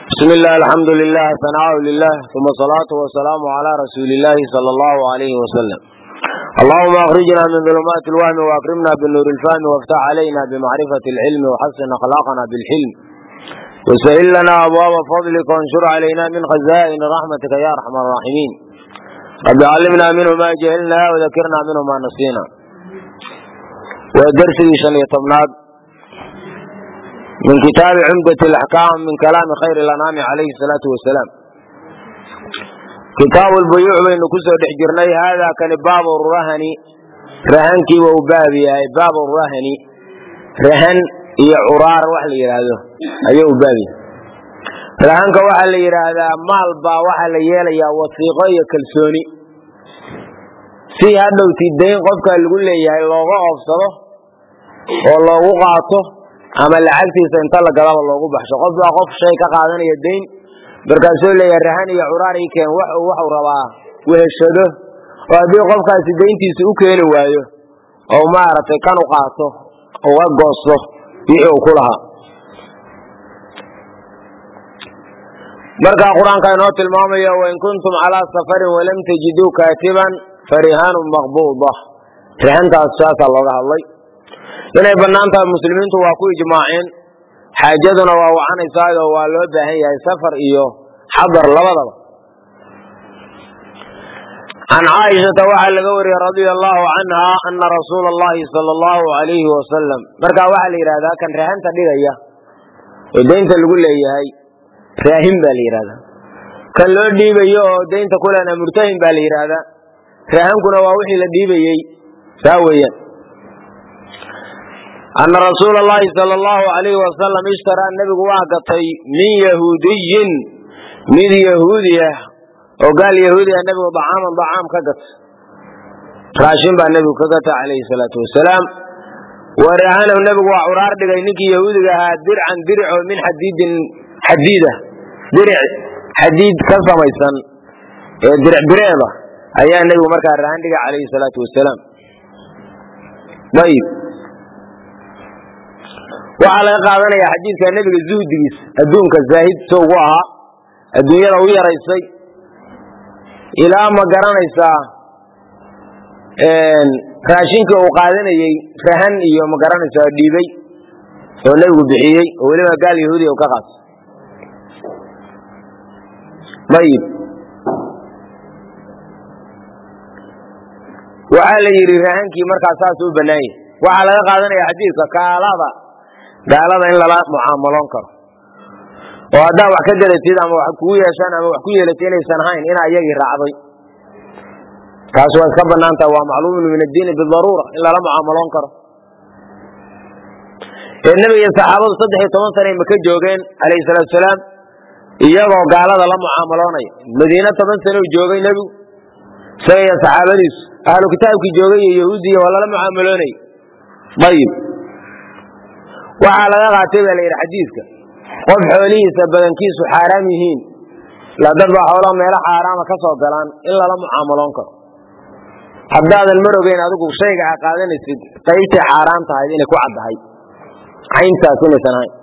بسم الله الحمد لله ثناء لله ثم الصلاة والسلام على رسول الله صلى الله عليه وسلم. اللهم أخرجنا من ظلمات الوهم وأكرمنا بالنور الفهم وافتح علينا بمعرفة العلم وحسن أخلاقنا بالحلم وسهل لنا أبواب فضلك وانشر علينا من خزائن رحمتك يا أرحم الراحمين. رب علمنا منه ما جهلنا وذكرنا منه ما نسينا. ودرسي شنيطمناد من كتاب عمدة الأحكام من كلام خير الأنام عليه الصلاة والسلام. كتاب البيوع بين كسر حجرني هذا كان باب الرهن رهنكي وبابي أي باب الرهن رهن هي عرار وحل هذا أيه بابي رهنك وحل هذا مال با وحل يا وثيقة كلسوني في هذا وتدين قفك يقول لي يا الله أفصله والله وقعته ama lacagtiisa inta la galaba loogu baxsho qof baa qof shay ka qaadanaya deyn markaasuu leeyahay rahan iyo curaar ay keen wuxuu rabaa weheshado oo hadii qofkaasi deyntiisa u keeni waayo oo maaragtay kan u qaato oo goosto wixii uu ku lahaa. marka quraanka inoo tilmaamayo wa in kuntum ala safarin wa lam tajidu katiban farihanun maqbuudah rahantaas saasa looga hadlay inay banaanta muslimiintu waa ku ijmaaceen xaajaduna waa wacanaysaa waa loo baahan yahay safar iyo xadar labadaba. عن عائشة وحل قوري رضي الله عنها أن رسول الله صلى الله عليه وسلم مركا وحل إرادة كان رهن تدقيا ودين تقول لي هاي راهن بالإرادة كان لو ديبيو دين تقول أنا مرتهن بالإرادة راهن كنا وحي لديبيي ساويا أن رسول الله صلى الله عليه وسلم اشترى النبي واقطي من يهودي من يهودية وقال يهودي النبي ضعام كقط راشن بقى النبي كقط عليه الصلاة والسلام ورهانه النبي وعرار دقينك يهودي درع من حديدة درع حديد كسر ميسان درع بريضة أيها النبي مركا رهان دقى عليه الصلاة والسلام. طيب وعلى قاعدنا يا حديث كان النبي الزهد ديس الدون كالزاهد سوقها الدنيا روية رئيسي إلى ما قرنا يسا راشينك وقاعدنا يفهن إيو ما قرنا يسا ديبي ونبي بحيي ولما قال يهودي وكغاس. طيب وعلى يرهنك مركز ساسو بناي وعلى قاعدنا يا حديث كالابا gaalada in lala mucaamaloon karo oo hadaa wax ka garatid ama wax ku yeeshaan ama wax ku yeelatay inaysan ahayn in ayagii raacday taas waa ka banaanta waa macluum min ad-diin bidaruura in lala mucaamaloon karo. nabiga saxaabadu 13 sano ma ka joogeen alayhi salaatu wasalaam iyagoo gaalada la mucaamaloonay madiina 10 sano joogay nabigu say saxaabadiis ahlu kitaabkii joogay yahuudiya wala la mucaamaloonay. bayib waxaa laga qaatay baa la yidhi xadiidka qof xoolihiisa badankiisu xaaraam yihiin la dad baa xoolaha meelo xaaraama ka soo galaan in lala mucaamaloon karo haddaadan mar ogeyn adigu shayga a qaadanaysid qaybtay xaaraan tahay inay ku caddahay cayntaas inaysan ahayn.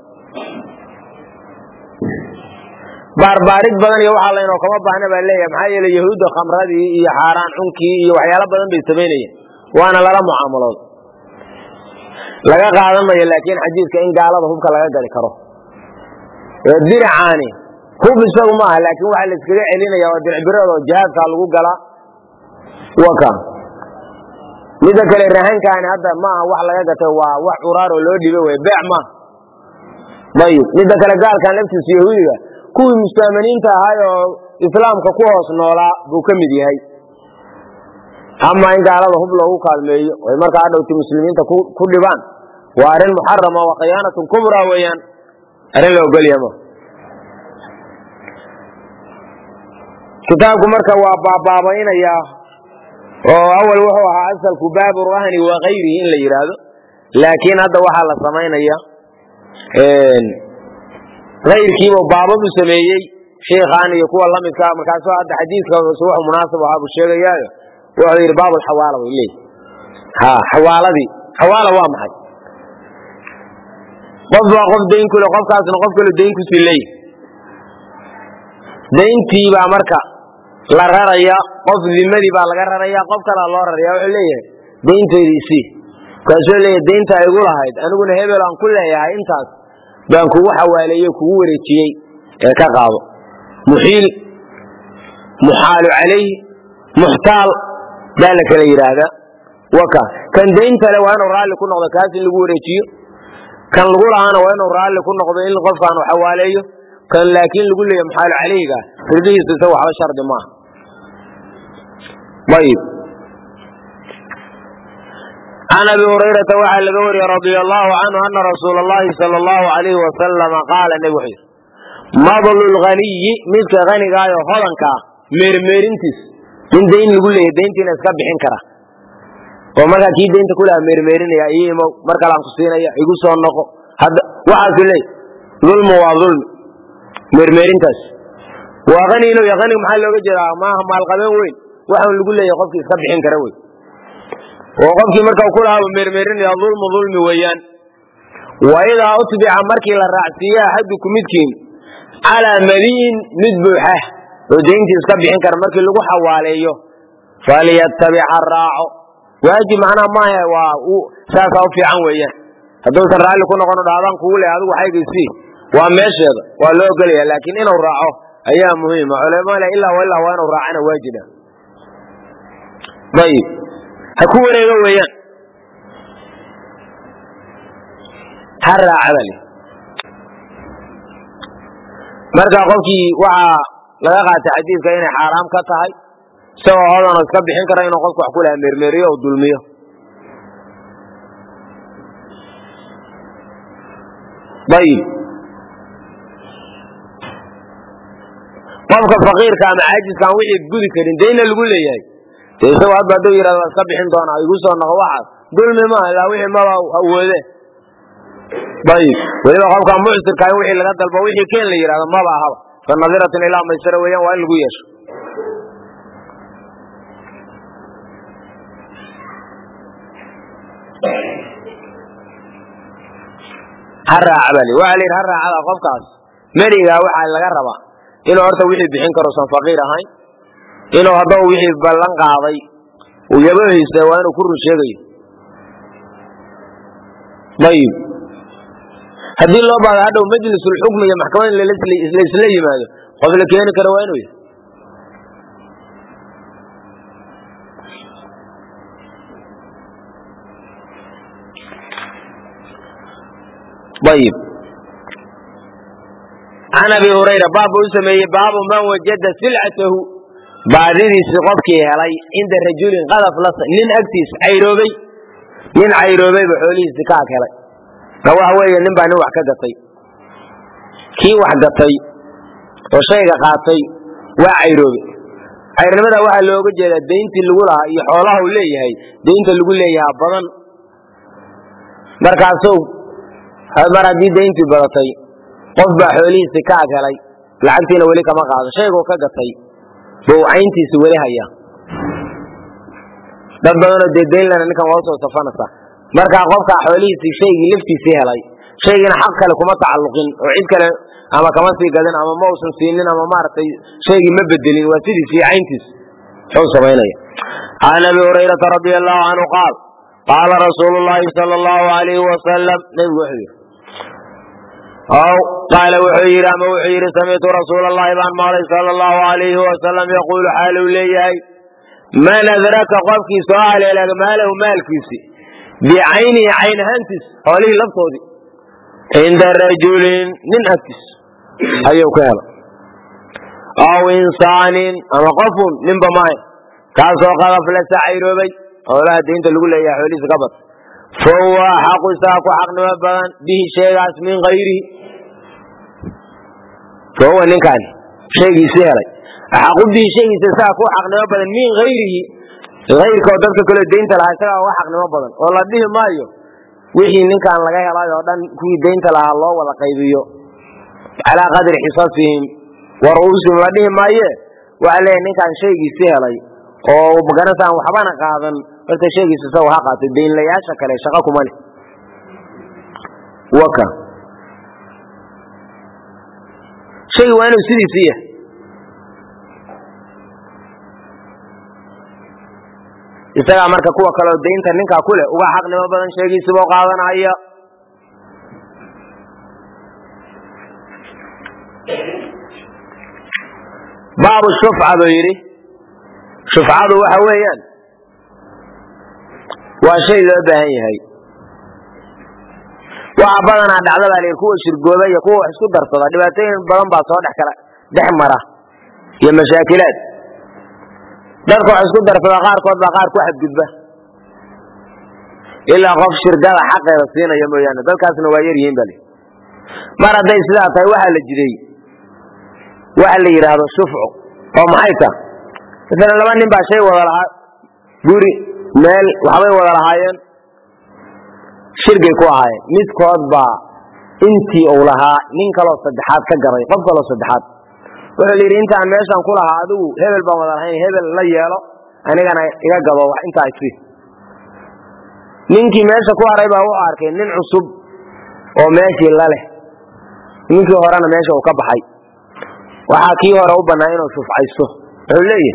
baarbaarid badan iyo waxaa laynoo kama baahna baa leeyahay maxaa yeelay yahuudda khamradii iyo xaaraan cunkii iyo waxyaalo badan bay samaynayeen waana lala mucaamalooda laga qaadanayo laakiin xadiidka in gaalada hubka laga gali karo diracaani hub isagu maaha laakiin waxa la iskaga celinaya waa dircibirada oo jihaadka lagu gala waka mida kale rahankaani hadda maaha wax laga gatay waa wax curaar oo loo dhibay way beec ma bayib mida kale gaalkan laftiisa yahuudiga kuwii mustaaminiinta ahaa oo islaamka ku hoos noolaa buu ka mid yahay ama in gaalada hub loogu kaalmeeyo way markaa dhowti muslimiinta ku dhibaan waa arin muharrama wa khiyaanatun kubra weeyaan arin la ogol yahay. kitaabku marka waa baabaynaya oo awal wuxuu ahaa asalku baabu rahni wa ghayrihi in la yiraahdo laakiin hadda waxa la sameeynaya ghayrkiiba baabadu sameeyay sheekhan iyo kuwa lamidka markaas hadda xadiiska wuxuu munaasab ah buu sheegayaa wuxuu yiri baab al-hawala weeyay hawala waa maxay qof deyn kule qofkaasna qof kale deyn ku silay dayntii baa marka la raraya qof dimadii baa laga raraya qof kale loo raraya wuxuu leeyahay daynteedii isii kaasoo leeyahay daynta ay igu lahayd aniguna hebel aan ku leeyahay intaas baan kugu xawaaleeyey kugu wareejiyey ee ka qaado muxiil muxaalu calayhi muxtaal baa la kala yidhaahdaa waka kan daynta le waa inuu raalli ku noqdo kaas in lagu wareejiyo kan lagu lahaana waa inuu raalli ku noqdo in qofkaan u xawaaleeyo kan laakiin lagu leeyahay muxaalu calayhiga ridihiisa isaga waxba shardi maaha ayib can abi hurayrata waxaa laga wariyey radia allahu canhu ana rasuula allahi sala allahu alayhi wasalama qaala nebi wuxuu yidhi madlu lghaniyi midka hanigaayo hodankaa meermeerintiis nin dayn lagu leeyahy dayntiina iska bixin kara oo markaa kii daynta kulaha meermeerinaya iyo imow mar kale aan ku siinaya igu soo noqo waxaasu leey dulmu waa dulmi meermeerintaas waa hani inuu yahay haniga maxaa looga jeedaa maaha maalqabeen weyn waxaan lagu leeyahay qofkii iska bixin kara wey oo qofkii marka kulahaaba meermeerinaya dulmu dulmi weeyaan wa idaa utbica markii la raacsiiya axadukum midkiin calaa maliin mid buuxa oo dayntii iska bixin kara markii lagu xawaaleeyo falyatabic ha raaco waajib macnaha maaha waa saasaa u fiican weeyaan hadduusan raalli ku noqon dhaadaan kugu leh adigu xaygaysii waa meesheeda waa loo ogolaya laakiin inuu raaco ayaa muhiima culamada ilaa waa inuu raacana waajiba ayib ha ku wareego weeyaan ha raacada le marka qofkii waxaa laga qaatay xadiidka inay xaaraam ka tahay isagoo hodanoo iska bixin kara inuu qofku wax ku laha meermeeriyo oo dulmiyo ayib qofka faqiirka ama caajizka aan wixii gudi karin dayna lagu leeyahay dee isagoo hadba hadduu yidhahdo iska bixin doonaa igu soo noqo waxaas dulmi maaha ilaa wixii maba awoode ayib weliba qofka mucsirka in wixii laga dalbo wixii keen la yidhahdo maba ahaba fa nadiratun ilaa maysara weeyaan waa in lagu yeesho ha raaca baa waxaa la yidhi ha raacada qofkaas merigaa waxaa laga rabaa inuu horta wixii bixin karo usan faqiir ahayn inuu haddaba wixii ballan qaaday uu yabohiisa waa inuu ku run sheegayo ayib haddii loo baado hadhow majlisulxukmi iyo maxkamad in laisla yimaado qof la keeni karo waa inuu yahay ayib can abi hurayra baab u sameeyey baabu man wajada silcatahu baadidiisi qofkii helay cinda rajulin qadaf nin agtiis cayroobay nin cayroobayba xoolihiisi ka ag helay ka waxa weeye nin baa nin wax ka gatay kii wax gatay oo shayga qaatay waa cayroobay cayrnimada waxaa looga jeedaa dayntii lagu lahaa iyo xoolaha uu leeyahay daynta lagu leeyahaa badan markaasow mar haddii dayntii badatay qof baa xoolihiisi ka ag helay lacagtiina weli kama qaado shayguu ka gatay buu cayntiisi weli haya dad badanoo dee daynlana ninkan waa usoo safanaysa markaa qofkaa xoolihiisii shaygii laftiisii helay shaygiina xaq kale kuma tacalluqin oo cid kale ama kama sii gadin ama ma usan siinin ama maaragtay shaygii ma bedelin waa sidiisii cayntiis muxuu samaynaya can abi hurayrata radia allahu canhu qaal qaala rasuulu llahi sala allahu alayhi wasalam nebigu wuxuu yidhi qaala wuxuu yidhi ama wuxuu yidhi samictu rasuula allahi baan maqlay sala allahu alayhi wasalam yaquulu xaaluu leeyahay man adraka qofkii soo haleelaga maalahu maalkiisi bicaynihi cayn ahaantiis xoolihii laftoodii cinda rajulin nin agtiis ayuu ka helo aw insaanin ama qofun ninba maahe kaasoo qadaflasa cayroobay xoolaha daynta lagu leeyahay xoolihiisa ka bad fa huwa axaqu isaga ku xaqnimo badan bihi sheegaas min hayrihi fa huwa ninkaani shaygiisii helay axaqu bihi shaygiisa isaga ku xaqnimo badan min hayrihi hayrka oo dadka kaleo daynta lahaa isagaa uga xaqnimo badan oo la dhihi maayo wixii ninkaan laga helay oo dhan kuwii daynta lahaa loo wada qaybiyo calaa qadri xisasihim wa ru'uusihim la dhihi maaye waxaa leeyahay ninkaan shaygiisii helay oo magaranasaan waxbana qaadan horta shaygiisa isaga ha qaato daynlayaasha kale shaqo kuma leh waka shaygu waa inuu sidiisii yahay isagaa marka kuwa kaloo daynta ninkaa ku leh uga xaqnimo badan sheegiisiboo qaadanaya. baabu shufca buu yidhi. shufcadu waxa weeyaan waa shay loo baahan yahay. waxa badanaa dhacda baa layidhi kuwa shirgooba iyo kuwa wax isku darsada dhibaatooyin badan baa soo dhex mara iyo mashaakilaad. dadka wax isku darsada qaarkood baa qaar ku xadgudba ilaa qof shirkada xaqeeda siinaya mooyaane, dadkaasna waa yar yihiin bale. mar hadday sidaa tahay waxaa la jiray waxa la yidhaahdo shufco oo maxay tahay? masalan laba nin baa shay wada lahaa, guri meel waxbay wada lahaayeen, shirgay ku ahaayeen. midkood baa intii uu lahaa nin kaloo saddexaad ka gaday, qof kaloo saddexaad wuxuu yidhi intaan meeshan ku lahaa adigu hebel baan wada lahayn, hebel la yeelo anigana iga gabo wax intaa isi. ninkii meesha ku haray baa wuxuu arkay nin cusub oo meeshii la leh, ninkii horena meesha uu ka baxay. waxaa kii hore u bannaa inuu shufcaysto. wuxuu leeyahay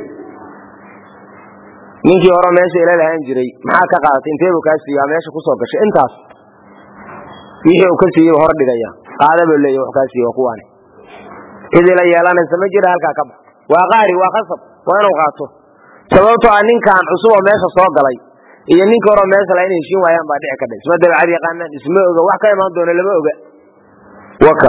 ninkii hore meesha ila lahaan jiray maxaa ka qaadatay, intee buu kaa siiyaa meesha kusoo gashay intaas, wixii uu ka siiyey hor dhigaya qaada buu leeyahay, wax kaa siiya kuwaani cid ila yeelanaysa ma jira, halkaa ka bax. waa qaari, waa qasab, waa inuu qaato. sababtoo ah ninkan cusub oo meesha soo galay iyo ninkii hore meesha la inay heshiin waayaan baa dhici kadhay. isma dabeecad yaqaanaan, isma oga, wax ka imaan doona lama oga. waka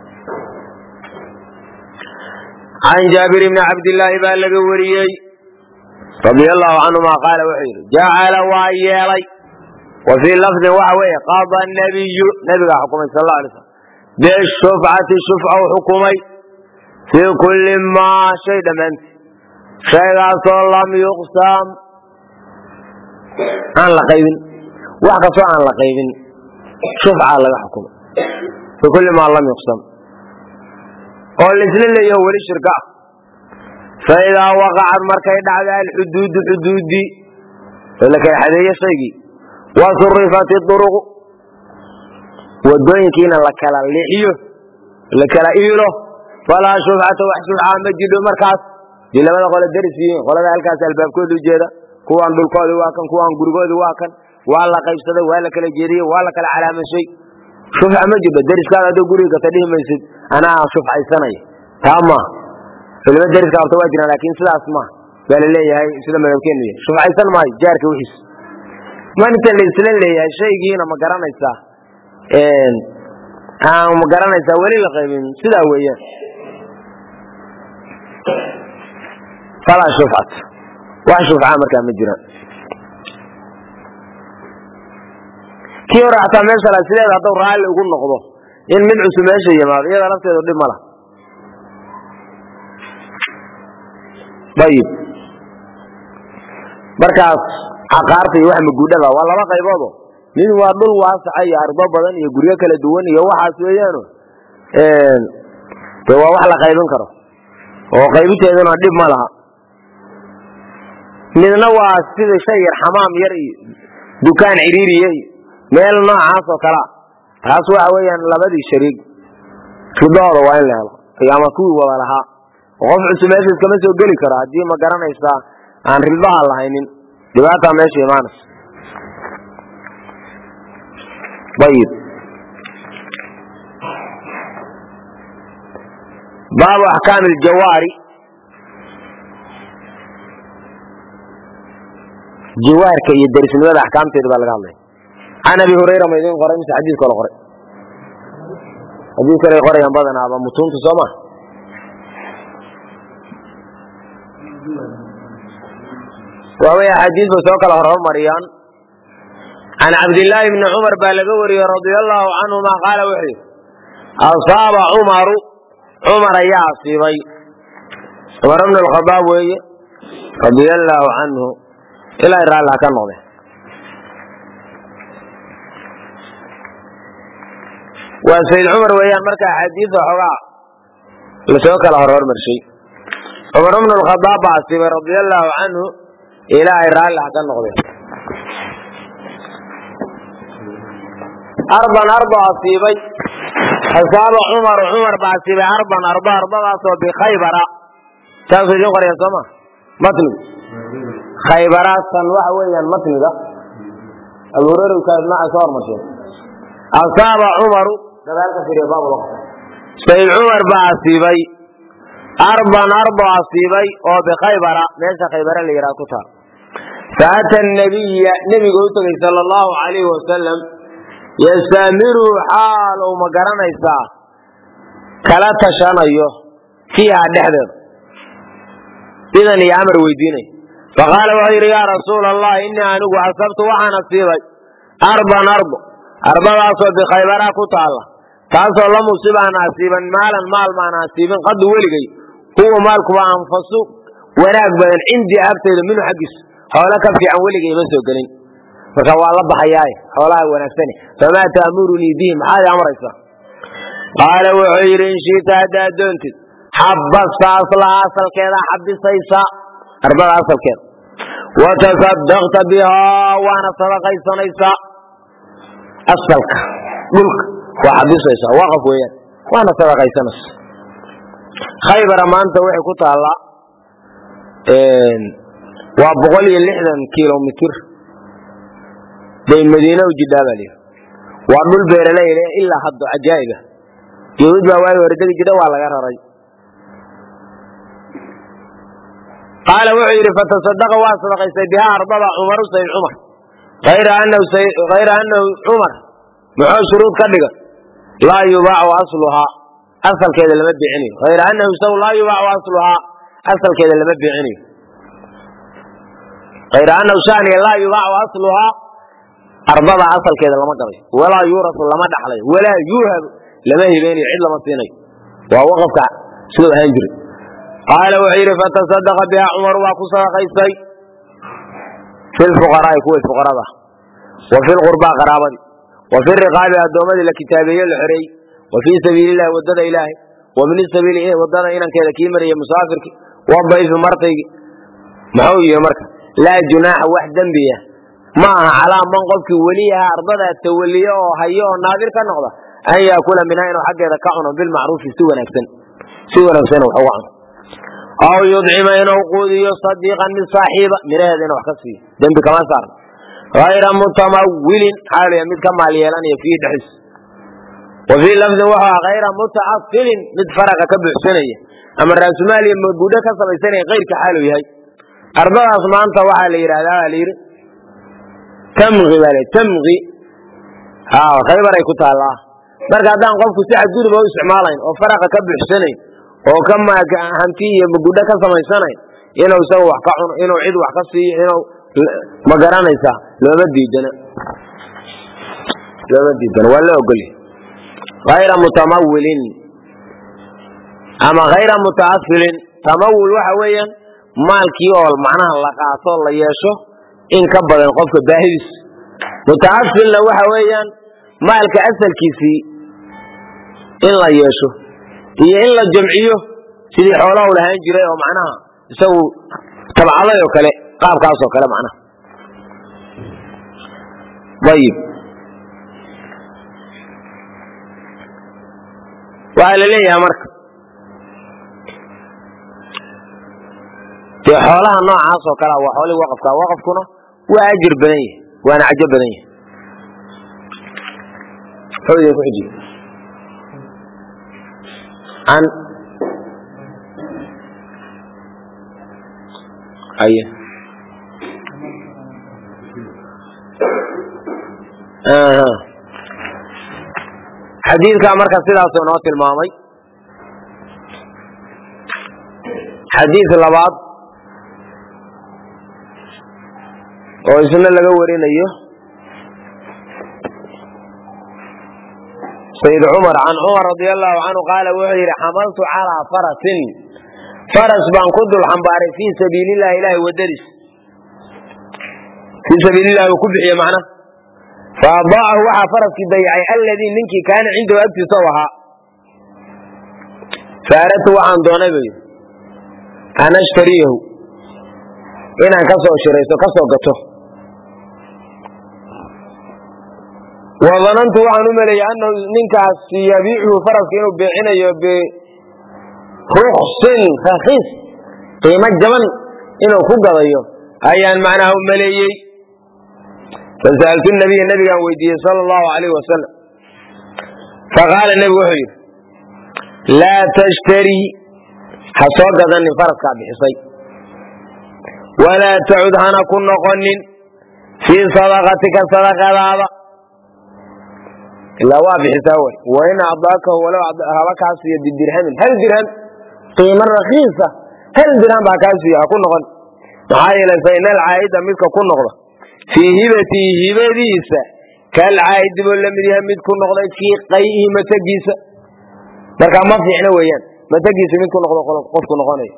can jaabir bni cabdillaahi baa laga wariyey radia allahu canhuma qaala wuxuu yidhi jacala waa yeelay, wa fii lafdin waxa weeye qada nabiyu, nabigaa xukumay sal alla alay slam bishufcati shufca u xukumay fii kulli maa shay dhammaanti, shaygaasoo lam yuqsam aan la qaybin, wax kastoo aan la qaybin shufca laga xukumay fii kulli maa lam yuqsam oo laisla leeyaho weli shirka ah. faidaa waqacad markay dhacda alxuduudu xuduudii oo la kala xadeeye shaygii, wa surifat iduruqu wadooyinkiina la kala leexiyo la kala iilo, falaa shufcata wax shufcaa ma jidho markaas. dii labada qole daris yihiin, qolada halkaas albaabkooda ujeeda, kuwaan dhulkooda waa kan, kuwaan gurigooda waa kan, waa la qaybsaday, waa la kala jeediyey, waa la kala calaamashay, shufca ma jidho. dariskaada hadduu guriga gata dhihi maysid anaa shufcaysanaya, taa maaha. culimo dariska qabta waa jiraan, laakiin sidaas maaha baa la leeyahay, sida madhabkeenu yahay. shufcaysan maayo jaarka wixiis. maanta la isla leeyahay shaygiina ma garanaysaa, ma garanaysaa weli la qaybin, sidaa weeyaan. falaa shufcat, wax shufcaa markaa ma jiraan. kii hore xataa meesha la sideeda hadduu raalli ugu noqdo in mid cusub meesha yimaado, iyada lafteedu dhib ma laha. ayib markaas caqaarta iyo wax maguudhada waa laba qayboodo, mid waa dhul waasaca iyo ardo badan iyo guryo kala duwan iyo waxaas weeyaano, de waa wax la qaybin karo oo qaybinteeduna dhib ma laha. midna waa sida shay yar, xamaam yar iyo dukaan ciriiriye iyo meel noocaas oo kalea, taas waxa weeyaan labadii shariig ridahooda waa in la helo, ama kuwii wada lahaa. qof cusub meesha iskama soo geli karo haddii ma garanaysaa aan ridaha lahaynin, dhibaataa meesha imaanaysa. ayib baabu axkaami aljawaari, jawaarka iyo darisnimada axkaamteeda baa laga hadlaya. can abi hurayra ma idin qoray mise xadiis kale qoray? xadiis kale qorayaan badanaaba mutuunta soo ma. waaway axaadiis bay soo kala hormariyaan. can cabdillaahi bni cumar baa laga wariyey radia allahu canhuma qaala wuxuu yidhi asaaba cumaru, cumar ayaa asiibay, cumar bn alkhadaab weeye radia allaahu canhu, ilaahay raalli ha ka noqde. waa sayd cumar weeyaan marka axaadiisa xoogaa lasoo kala hormarshay. cumar bn alkhadaab baa asiibay radia allaahu canhu, ilaahay raalli ha ka noqde. ardan ardo asiibay, asaaba cumaru, cumar baa asiibay ardan ardo, ardadaasoo bikhaybara, saasuu idiin qoraya sooma matnigu. khaybaratan waxa weeyaan matniga Abu Hurayra ka macna soo martay asaba Umar dadalka fiiriyo baab waqt Sayyid Umar baa asibay arba asibay oo bi Khaybara meesha Khaybara la yiraahdo ku taa فأتى النبي صلى الله عليه وسلم يستمر حاله مقرنا إساء كلا تشانيه فيها دحدر إذن يأمر ويديني فقال وغير يا رسول الله إني أنه عصبت وعن أصيبي أربع أصوات بخيبرا كتالا تاسو الله مصيبا ناسيبا مال ما ناسيبا قد ولقي هو مالك وأنفسه وناك بين عندي أبتل منه حقس حولك في عولك يمسو قلين فقال الله بحياي حولها ونفسني فما تأمرني بهم هذا أمر إسلام قال وعير إن شئت هذا دونت حبست أصلها أصل كذا حبست إيسا أربع أصل كذا وتصدقت بها وأنا صدق إيسا أصلك قلك وحبست إيسا وقف ويان وأنا صدق إيسا خيبر ما أنت وحي كنت الله وابغل يلحدن كيلومتر بين مدينة وجدة باليه وعمل بيرلا إلا حد عجائبه يهود بواي وردك جدا وعلى غير رجل قال وعير فتصدق واصدق بها أربع عمر سيد عمر غير أنه عمر معه شروط كذلك لا يباع أصلها أصل كذا لما بيعني غير أنه لا يباع أصلها أصل كذا لما بيعني غير أنه شأنه لا يباع أصلها أربع أصل كذا لما قضي ولا يورث لما دحلي ولا يوهب لما يبيني عد لما صيني ووقف سوء هنجري قال وعير فتصدق بها عمر وقصر قيسي في الفقراء كوي الفقراء وفي الغرباء قرابة وفي الرقاب الدومة لكتابية الحري وفي سبيل الله ودد إلهي ومن السبيل إيه ودد إلى كذا كيمر يا مسافر وضعي في مرتي معوي يا مركز لا جناح وحدا بيه معها على من قلت وليها أرضها التولية وهيئة الناظر كالنقضة أن يأكل من أين حق يذكعنا بالمعروف سوى نفسنا وحوعنا أو يدعم ينوقود يصدقا من صاحبه من هذا وحكسه دم كما صار غير متمول حال يمد كما ليلان يفيد حس وفي لفظ وحا غير متعطل متفرق كبع سنية أما الرأسمال يمجوده كسب سنة غير كحاله يهي أربع أصمان طوحا لير هذا لير تمغي بالي تمغي خيبر يكتها الله مركا دان قفك ساعة جود بهو استعمالين وفرق كبع سنة وكما هنتي يمجوده كسب سنة إنه سوى وحكعون إنه عيد وحكسي إنه مقران إيسا لو بدي جنا ولا أقولي غير متمول أما غير متعفل تمول وحويا مالكي أول معناها لقاطه الله يشو إن كبر القفك باهيس متعفل لو حويا مالك أسل كيسي إن الله يشو هي إن الله جمعيه سيدي حوله لها ينجري ومعناها يسوي تبع الله وكله قام كاسو كلام عنه طيب وقال لي يا مرك في حولها النوع عاصو كلا وحولي وقفكنا وأجر بنيه وأنا عجب بنيه حولي يكحجي عن أيه حديث كامرك سيدا سنوات الماضي حديث اللباد وإسنا لقورين أيه سيد عمر عن عمر رضي الله عنه قال وحير حملت على فرس بان قد الحنبار في سبيل الله إله ودرس في سبيل الله وكبحي معنا فأضاعه وحا فرس بيعي الذي منك كان عنده أبتي صوها فأردت وعن دونبي أنا اشتريه إنا كسو شريته كسو قطه وظننت وعن أملي أنه منك سيبيعه فرس كانوا بيعنا رخص رخيص قيمة جمن إنه فوق ضيه ayaan macnaha u maleeyey fasa'altu nabiya nabigaan weydiiyey sala allahu alayhi wasalam faqaala nebigu wuxuu yidhi laa tashtarii ha soo gadanin faraskaa bixisay walaa tacud hana ku noqonin fii sadaqatika sadaqadaada ilaa waa bixisaa way wain acdaakahu walow haba kaa siiyo bidirhamin hal dirham qiimo rakiisa hal dirham baa kaa siiyo ha ku noqon maxaa yeelay fa ina alcaa'ida midka ku noqda fii hibatihi hibadiisa kalcaa'idi buu la mid yahay mid ku noqday fii qay'ihi matagiisa markaa ma fiicna weeyaan matagiisa mid ku noqdo qofku noqonayo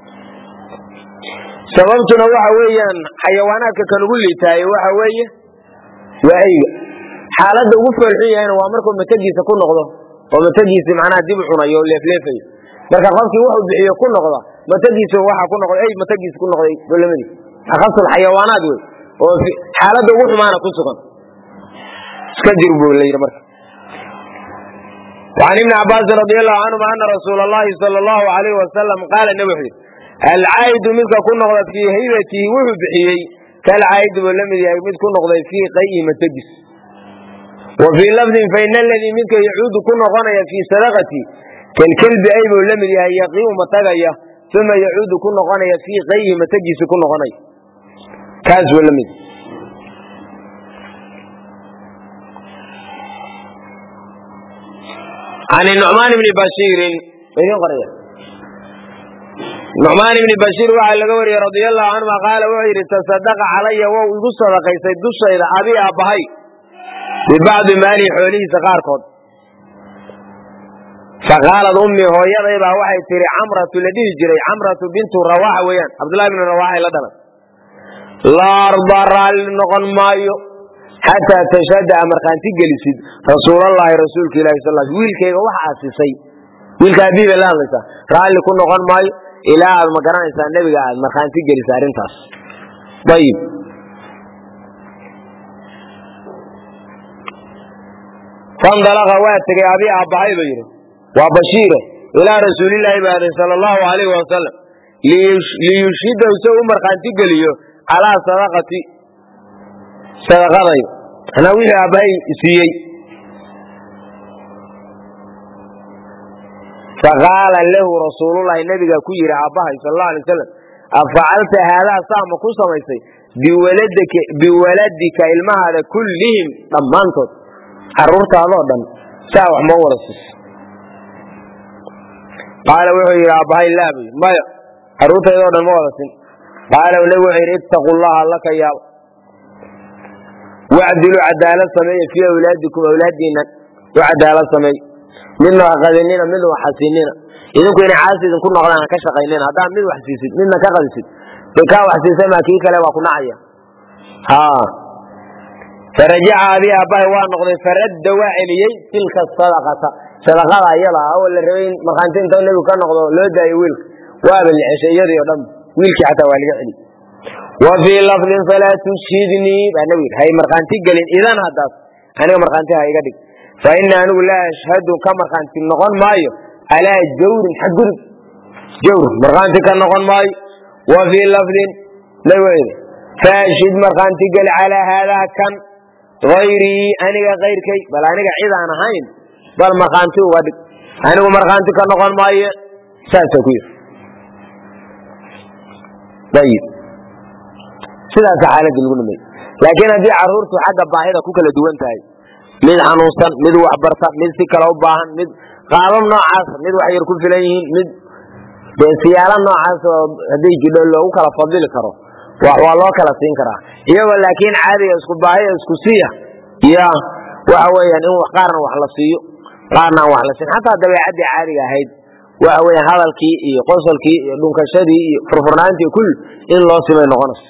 sababtuna waxa weeyaan xayawaanaadka kan ugu liitaaye waxa weeye waa eyga xaaladda ugu foolxun yahayna waa markuu matagiisa ku noqdo oo matagiisi macnaha dib u cunayo o leefleefayo marka qofkii wuxuu bixiyo ku noqda matagiisa waxa ku noqday ey matagiisa ku noqday dowlamadii akhasul xayawaanaad wey oo xaaladda ugu xumaana ku sugan iska jir buu la yidhi marka وعن ابن عباس رضي الله عنهما أن رسول الله صلى الله عليه وسلم قال نبي العائد منك كن نغضت في هيبته وهو بحيي كالعائد ولم يمد كن نغضت في قيء متجس وفي لفظ فإن الذي منك يعود كن غني في سرقتي كالكلب أيب ولم يقيم متغيا ثم يعود كن غني في قيء متجس كن غني كاز ولم يد عن النعمان بن بشير نعمان بن بشير وعلى قوري رضي الله عنه قال وعير تصدق علي ويقول صدقي سيد الشيء أبي أبهي ببعض مالي حولي سقاركم فقالت أمي هو يضيبها وحي تري عمرة الذي جري عمرة بنت رواحة ويان عبد الله بن رواحة لدنا لا أرضى النقل مايو حتى تشهد أمريكانتي جلسيد رسول الله رسولك الله صلى الله عليه وسلم ويلك وحاسسي ويلك أبيب الله لسا رأي لكل نقل مايو إلى المكان إنسان النبي قال أمريكانتي جلس أرنتاس طيب فانطلق واتك أبي أبهي بيره وبشيره إلى رسول الله صلى الله عليه وسلم ليشهده سوء أمريكانتي جليو على صدقتي صدقتي أنا ويلي أبهي سيئي فقال له رسول الله النبي كير أبهي صلى الله عليه وسلم أفعلت هذا سام كوسا ميسي بولدك إلما هذا كلهم ضمانته حررت هذا دم ساوح مورسس قال وحي أبهي الله ما حررت هذا دم مورسس قال وحي اتقوا الله لك يا وعدلوا عدالة سمية في أولادكم أولادنا وعدالة سمية منا قذننا منا وحسننا إذا كنا عاسد كنا غلنا كشقيننا هذا من وحسيسد منا كغلسد بكا وحسيسد ما كيك لا وكنا عيا فرجع أبي أباه ونقضي فرد وعلي تلك الصدقة صدقة يلا أول الرئين مخانتين تقول لك كان نقضي لا دا يويلك وابل العشاء يدي ودم ويلك حتى والي علي وفي لفظ فلا تشهدني بأنويل هاي مرخانتي قالين إذن هداف أنا مرخانتي هاي قدك فإن أنه لا أشهد كمرخانتي النغن مايو على جور حقر جور مرخانتي كالنغن مايو وفي لفظ لوين فأشهد مرخانتي قال على هذا كان غيري أنا غير كي بل أنا إذا أنا هاين بل مرخانتي ودك أنا مرخانتي كالنغن مايو ساتكوير طيب sidaas xaalad lagu nimay laakiin hadii caruurtu xagga baahida ku kala duwan tahay mid xanuunsan mid wax barta mid si kala u baahan mid qaabab noocaas mid wax yar ku filan yihiin mid siyaalo noocaas hadii jidho loogu kala fadili karo waa loo kala siin karaa iyagoo laakiin caadiga isku baahiya isku siiya ya waxa weeyaan in wax qaarna wax la siiyo qaarna wax la siin xataa dabeecadii caadiga ahayd waxa weeyaan hadalkii iyo qosolkii iyo dhunkashadii iyo furfurnaantii kul in loo simay noqonayso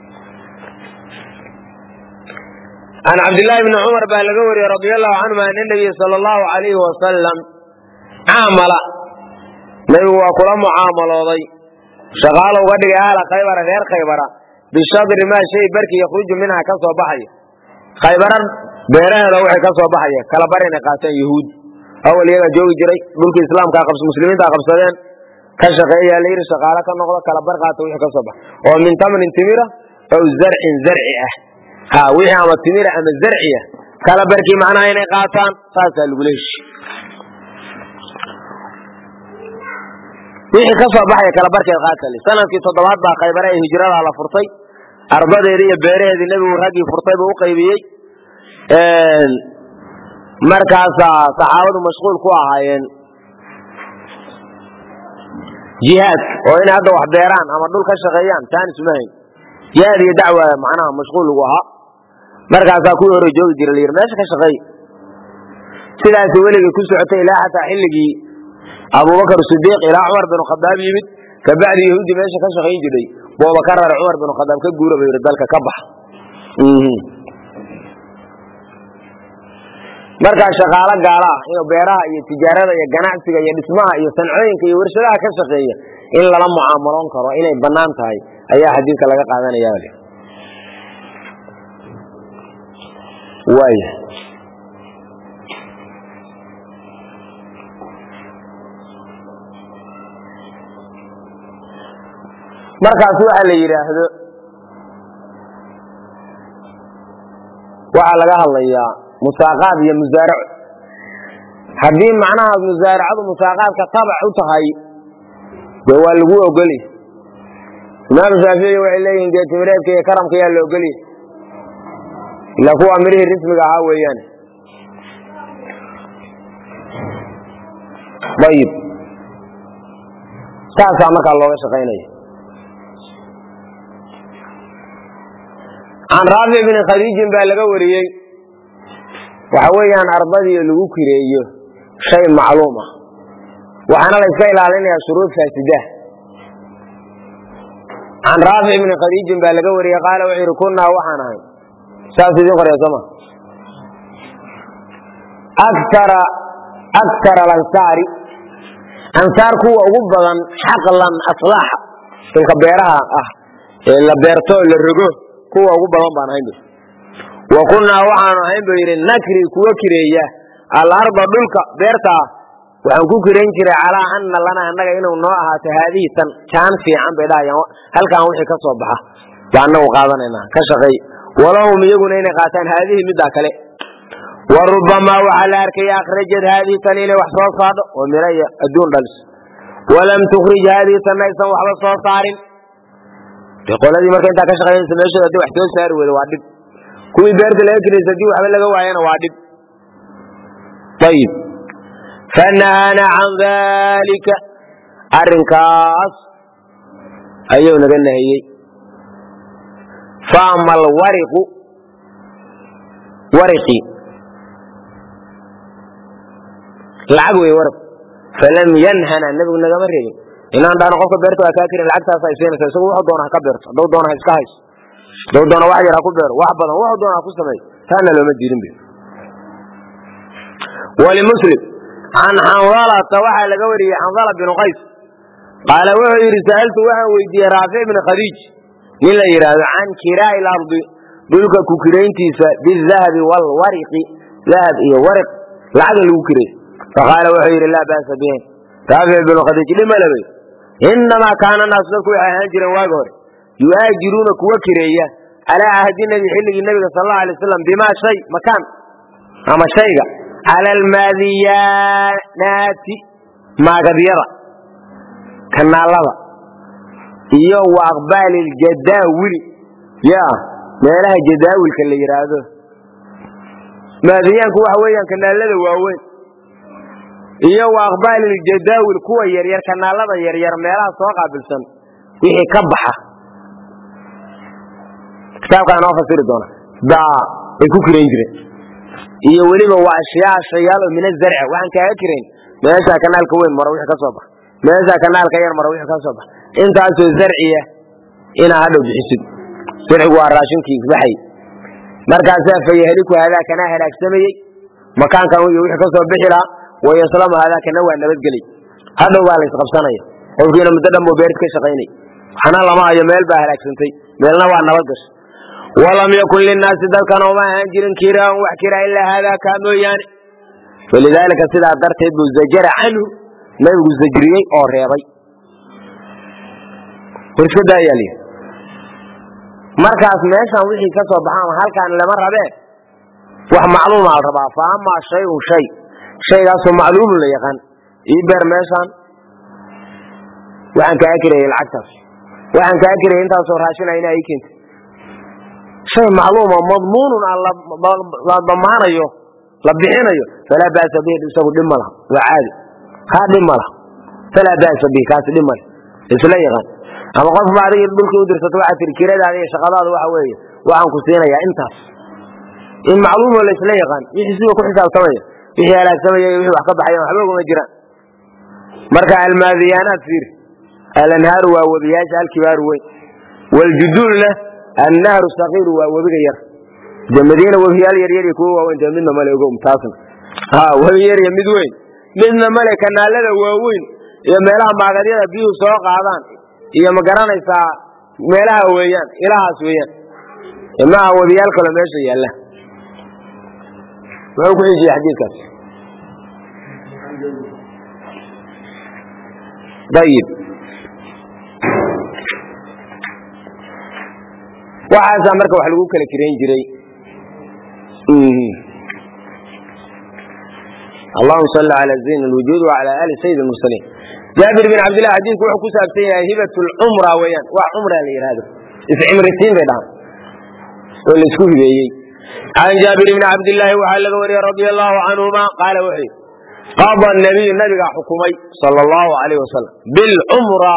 عن عبد الله بن عمر بن الغوري رضي الله عنهما أن النبي صلى الله عليه وسلم عامل نبي وكل معامل وضي شغال وقد قال خيبر غير خيبر بالشطر ما شيء بركي يخرج منها كسو بحي خيبر بيرها لو كسو بحي كلا برنا قاتل يهود أول يوم جو جري ملك الإسلام كقبس مسلمين كقبسين كشقية لير شغالة كنقطة كلا برقات وكسو بحي ومن ثمن تميرة أو زرع زرعه ها وحي أما تمير أما زرعيه كلا بركي معناه إني قاطان ساسا لقليش وحي كفى بحي كلا بركي قاتل سنة في تضوات با قيبرة هجرة على فرطي أربع ديرية بيريه دي النبي ورهدي فرطي بوقيبيي مركز صحابة مشغول كوا هايين جهاد وإن هذا واحد بيران أما دول كشغيان تاني سمعين جهاد هي دعوة معناها مشغول وها مركز كل رجال يدير لير ماشي كشغي سلاسي ولي كل سعتي لا حتى حلقي أبو بكر الصديق إلى عمر بن الخطاب يبت كبعد يهودي ماشي كشغي جدي وهو بكرر عمر بن الخطاب كجورة بيردالك كبح marka shaqaale gaala iyo beeraha iyo tijaarada iyo ganacsiga iyo dhismaha iyo sancooyinka iyo warshadaha ka shaqeeya in lala mucaamaloon karo inay banaan tahay ayaa xadiidka laga qaadanayaa way markaas waxa la yiraahdo waxa laga hadlayaa مساقات يا مزارع هذه معناها مزارعة ومساقات كطبع وتهاي جوال الجو وقلي ما مسافر وعليه جت مريب كي كرم كي اللي وقلي لا هو أمره الرسم قهوة يعني طيب ساسا مك الله شقيني عن رافع بن خديج بالغ وريي وحويان أرضي لو كريو شيء معلومة وأنا لا يسأل علينا شروط فاسدة عن رافع بن خديج بالغ وريي قال وعيركنا وحنا ساسدين قرية سما أكثر الأنصار أنصار كوا وبضن حقلا أصلاح في كبيرها إلا بيرتو للرجوع كوا وبضن بانهندو وكنا وحنا هنبير نكري كوكرية الأرض دلك بيرتا وعن كوكرين كري على أن لنا أنك إنه نوعها هذه كان في عن بداية هل كان وحي كصبحة وأنه قادنا كشغي ولهم يقولون إن قاتن هذه مداكلة وربما وعلى أركي أخرجت هذه تنين وحصول صادق ومرية الدون دلس ولم تخرج هذه تنين وحصول صارم يقول هذه مركز كشغي سميشة دي وحدود سار والوعدد كوي بيرد لكن يسدي وحبل لقوا وعينا وعدد طيب فنهانا عن ذلك الرنكاس أيوه نقلنا هي فأما الورق ورقي العقوي ورق فلم ينهنا النبي قلنا قمرين إن عندنا قفة بيرتو أكاكر العقسة سايسين سيسوه واحد دونها كبيرت دو دونها إسكايس دو دونها واحد يراكو بير واحد بدن واحد دونها كو سمي كان لو مديرين بيه ولمسلم عن حنظلة وحا لقوري حنظلة بن قيس قال وحي رسالته وحا ويدي رافع بن خديج إلا يراد عن كراء الأرض دولك كوكرين تيسا بالذهب والورق ذهب إيه ورق العقل الوكري فقال وحي لا بأس به رافع بن خديج لما لبي إنما كان الناس لكوا هاجرا واقور يهاجرون كوكرية على عهد النبي حلق النبي صلى الله عليه وسلم بما شيء مكان أما شيء على المذيانات ما قد يرى كان الله يو أقبال الجداول يا ما لها جداول كاللي يراده ماذيان كوا حويا كان الله واوين يو أقبال الجداول كوا يرير كان الله يرير ما لها سوقع بالسن وحي كبحة كتاب كان أفسر دونا دا يكوكرين جرين iyo waliba waa ashyaa shayaalo min az-zarc waxan ka akireen meesha kanaalka weyn mar wixii ka soo bax meesha kanaalka yar mar wixii ka soo bax intaas oo zarciya ina hado bixisid sircigu waa raashinkiis baxay markaas afayahli ku hada kana halaagsamay makaankan iyo wixii ka soo bixira way islaam hada kana waa nabadgeli hado waa la isqabsanaya qofkiina muddo dhan buu beerta ka shaqeynay waxana lama ayo meel baa halaagsantay meelna waa nabad gash ولم يكن للناس ذلك وما هنجر كيرا وحكيرا إلا هذا كانوا يعني ولذلك سيدا درت الزجر عنه ما يقول الزجري أو رياضي وش كده يلي markaas meeshan wixii ka soo baxaan halkaan lama rabee wax macluum ah rabaa faama shaygaas oo macluum la yaqaan ii beer meeshan waxaan ka akiray lacagtaas waxaan ka akiray intaas oo raashinayna ay keento shay macluum oo madmuun la damaanayo la bixinayo fala baasa bihi isagu dhimala waa caadi ha dhimala fala baasa bihi kaas dhimala isla yaqaan ama qof baad dhulka u dirsato waxa tirkiradaada iyo shaqadaada waxa weeye waxaan ku siinayaa intaas in macluum la isla yaqaan wixii soo ku xisaabtamaya wixii halaagsamaya wixii wax ka baxaya waxba uma jiraan marka almaadiyaanaad fiir alanhaaru waa wabiyaasha alkibaaru weyn waljudulna annahru saqiiru waa wabiga yar jamadiina wabiyaal yar yar kuwa waaweyn midna male ogow taasna wabi yar iyo mid weyn midna male kanaalada waaweyn iyo meelaha maagadyada biyuhu soo qaadaan iyo ma garanaysaa meelaha weeyaan ilahaas weeyaan imaa wabiyaal kale meesha yaalla wuxuu ku xijiyay xadiidkaas dayib waxaasaa marka wax lagu kala kireyn jiray اللهم صل على زين الوجود وعلى آل سيد المرسلين جابر بن عبد الله حديث وحو كسابتين هبة العمرة ويان وعمرة ليرهده عمرتين بيدان واللي سكوه بيي عن جابر بن عبد الله وعلى وري رضي الله عنهما قال وحي قضى النبي حكمي صلى الله عليه وسلم بالعمرة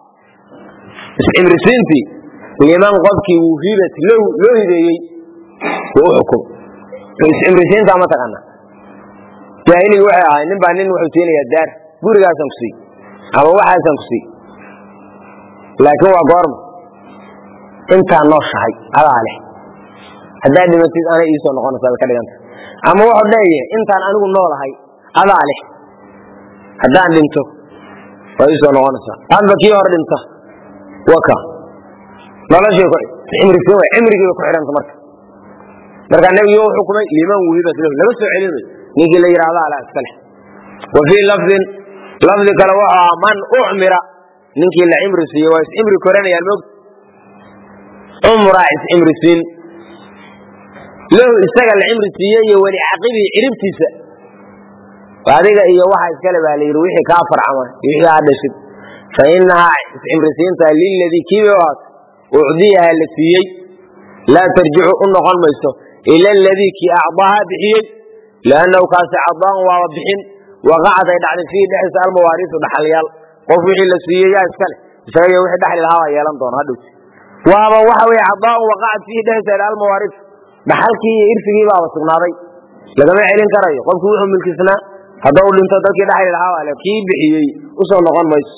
عمرتين لمن قبكي وهبت له هديي وحكم عمرتين ما تقنا جاهلي وحي هاي نبا نين وحوتين يا الدار gurigaasan ku sii ama waxaasan ku sii laakiin waa goorma intaa noo shahay adaa leh haddaa dhimatid ana ii soo noqonaysaa ka dhiganta ama wuxuu leeyahay intaan anigu noolahay adaa leh haddaan dhinto waa ii soo noqonaysaa hadba kii hor dhinta waka noloshii ku cimrigii ku xidhanta marka nabigu wuxuu xukumay liman wuhibat lahu lama soo celinayo ninkii la yidhaahda alaa iska leh وفي لفظ كلا وحا من أعمر ننكي اللي عمر سيه ويس عمر كوراني الموت عمر عمر سين له استقل العمر سيه ولعقبه عربتيسا وهذه هي وحا اسكالب على يروحي كافر عما يحيى هذا الشيء فإنها عمر سين للذي كيبوات أعديها التي لا ترجع أنه ميسو إلى الذي كي أعضاها بحيي لأنه كاس أعضاء ووضحين وقعد يدعي فيه دحس المواريث ودحليال قف وحي لا سييه يا اسكله اسغي وحي دحل الهوا يلان دون هدوت waaba waxa way cadaa waqad fi dhahsal almawarif dhaxalkii irfigii baa sugnaaday lagama celin karayo qofku wuxuu milkisna hadaa uu dhinto dadkii dhaxal lahaa wala kii bixiyay u soo noqon mayso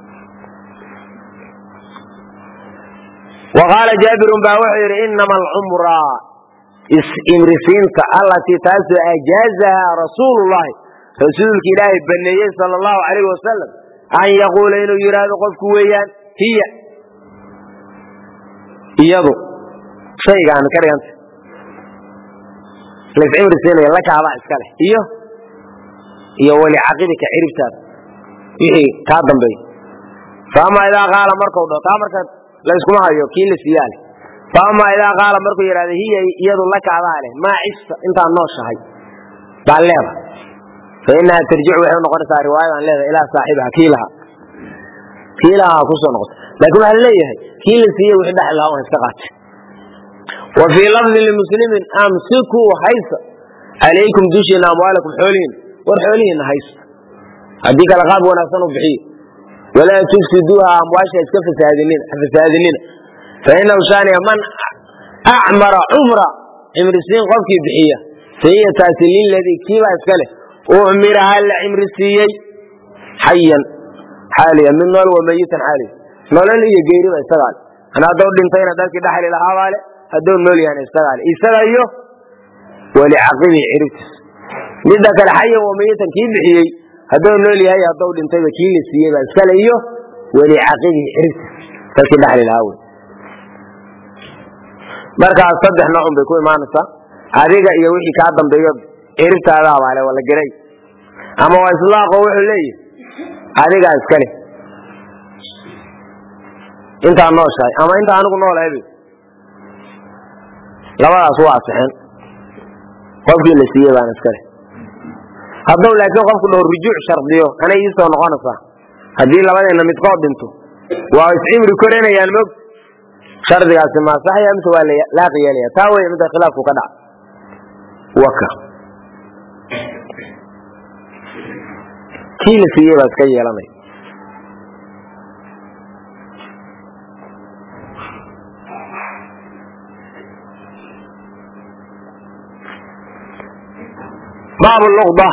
وقال جابر باوحير انما العمره امرسينك التي تاسو اجازها رسول الله رسولك الله بنيه صلى الله عليه وسلم ان يقول انه يراد قفك ويان هي iyadu shaygan ka dhiganta la cimriseena la kaaba iska leh iyo wali aqidka ciribtaad wixii ka dambeey faama ila qaala markuu dhota marka la isku hayo kii la siyaale faama ila qaala markuu yiraahdo hiya iyadu la kaaba leh ma ista inta nooshahay baleeba فإنها ترجع وحنا نقرأ رواية عن لها إلى صاحبها كيلها كوسو نقص لكن هل ليه كيل سيه وحده الله واستقات وفي لفظ للمسلم أمسكوا حيث عليكم دوشنا أموالكم حولين والحولين حيث هديك الغاب ونحسنوا بحي ولا تفسدوها أمواشا فسادلين فإنه شاني من أعمر عمره عمرسين قفكي بحية فهي تاسلين الذي كيف أسكاله أعمرها العمر السيئي حيا حاليا من نول وميتا حاليا نولا لي يجيري ما يستغال أنا أدور دنتين أدارك داخل إلى حوالي أدور نولي يعني يستغال أيه ولعقبه عرفتس لذلك الحيا وميتا كيف بحيي أدور نولي هاي أدور دنتين كيل السيئي ما يستغال أيه ولعقبه عرفتس داخل داخل إلى حوالي مركز الصدح نوعهم بيكون معنا صح هذه يوحي كادم بيقب عرفت هذا على ولا جري أما وإطلاق وحول لي هذه قاعد إسكالي أنت عنوش هاي أما أنت عنك نول هذي labadaas waa asixin qofkii la siiyey baan iskale hadduu laakiin qofku dhaho rujuuc shardiyo anay ii soo noqonaysaa haddii labadeena midkood dhinto waa iscimri korinayaan moog shardigaasi ma saxaya mise waa laaqi yeelaya taa wey midda khilaafku ka dhaca waka kii la siiyey baa iska yeelanaya باب اللقطة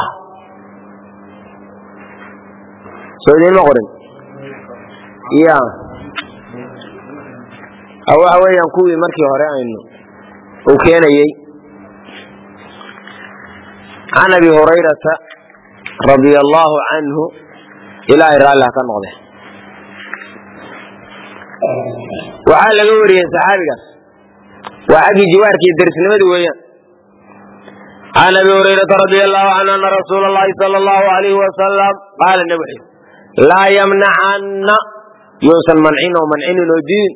سعودين ما قرن يا أو أوي ينكوي مركي هراء إنه وكان يي عن أبي هريرة رضي الله عنه إلى إرى الله كان واضح وعلى قوري صحابي وعدي جوارك يدرس نمدي وياه عن أبي هريرة رضي الله عنه أن رسول الله صلى الله عليه وسلم قال النبي لا يمنعن يوصل منعين ومنعين الدين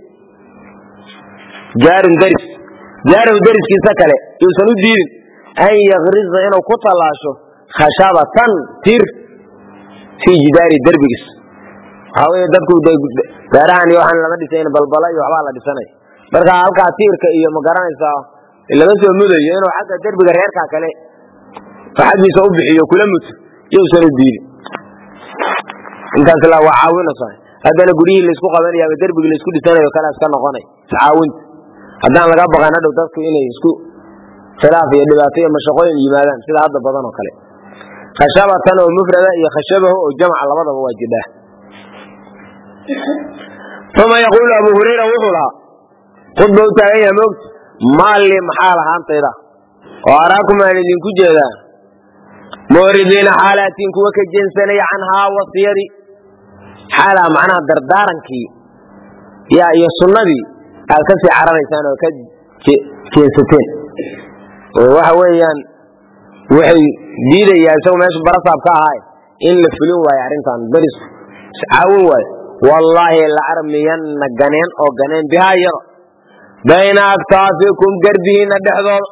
جار درس في سكله يوصل الدين أن يغرز إنه كتلاشو خشبة تير في جدار دربكس هاو يدبكو داران يوحنا لما ديسين بلبلا يوحنا ديساني بركا هالكا تير كأي مقران يساو إلا بس يمدو ينو حتى دربك غيركا كله فحد يسوي بحيه كل مت يوصل الدين انت سلا وعاونه صاحي هذا انا غري اللي اسكو قبل يا دربك اللي اسكو ديساني وكلا اسكا نقوني تعاونت هذا laga baqana dhow dadku inay isku khilaaf iyo dhibaato mashaqooyin yimaadaan sida hadda badan oo kale khashabatan oo mufrada iyo khashabahu oo jamca labadaba waa jidaa ثم يقول ابو هريره وحلا قد بوتاغا يا موت مالي محال هانتيدا وأراكم أن يكون جدا موردين حالاتين كوك الجنساني عنها وصيري حالة معناها دردارنكي يا السنة دي الكسي عربي سانو كجنستين وحويا وحي ديدا يا سو ماشي برصاب كهاي إن لفلون واي عرنتان برس عاون واي والله لأرمين جنين أو جنين بها يرى بين أكتافكم قربين الدحضر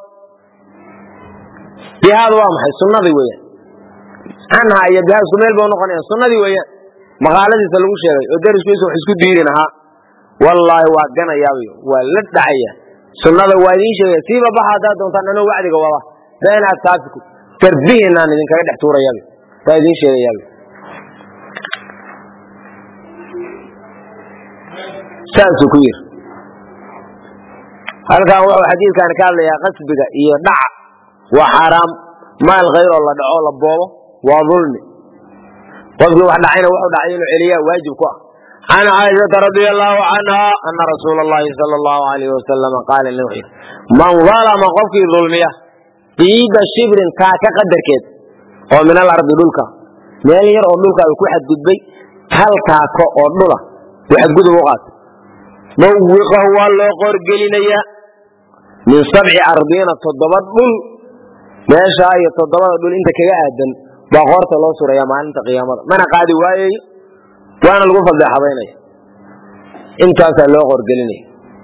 بهذا واضح السنة ذي ويا عنها يدها سميل بونقني السنة ذي ويا مقالة سلوك شيء ودرس كويس وحسكو ديرينها والله واقنا ياوي ولا دعية سنة ذي وادين شيء سيبا بحاجات دونتان أنا وعدك والله بين أكتافكم تربيهن أنا إذن كايد احتورا ياوي وادين شيء ياوي سالسو كوير هل كان حديث كان قال لي قصبك يدع وحرام مال غير الله دعوه لبوه وظلم وقال واحد عينه واحد عينه عليا واجب كوه عن عائشة رضي الله عنها أن رسول الله صلى الله عليه وسلم قال لنوحي من ظلم قفك ظلمية بيد الشبر كاكا قدر كيد ومن الأرض دولك مال يرى دولك ويكون حد قدبي هل كاكا أردولا وحد قدب وقات موقه والله قرقلينيا من 7 أرضين تضبط دول ماشي هاي تضبط دول انت كيا ادن باغورتا لو سوريا مالنتا قيامada mana qaadi waayay waana lagu fadhaxabeynay intaas loo qorgelinay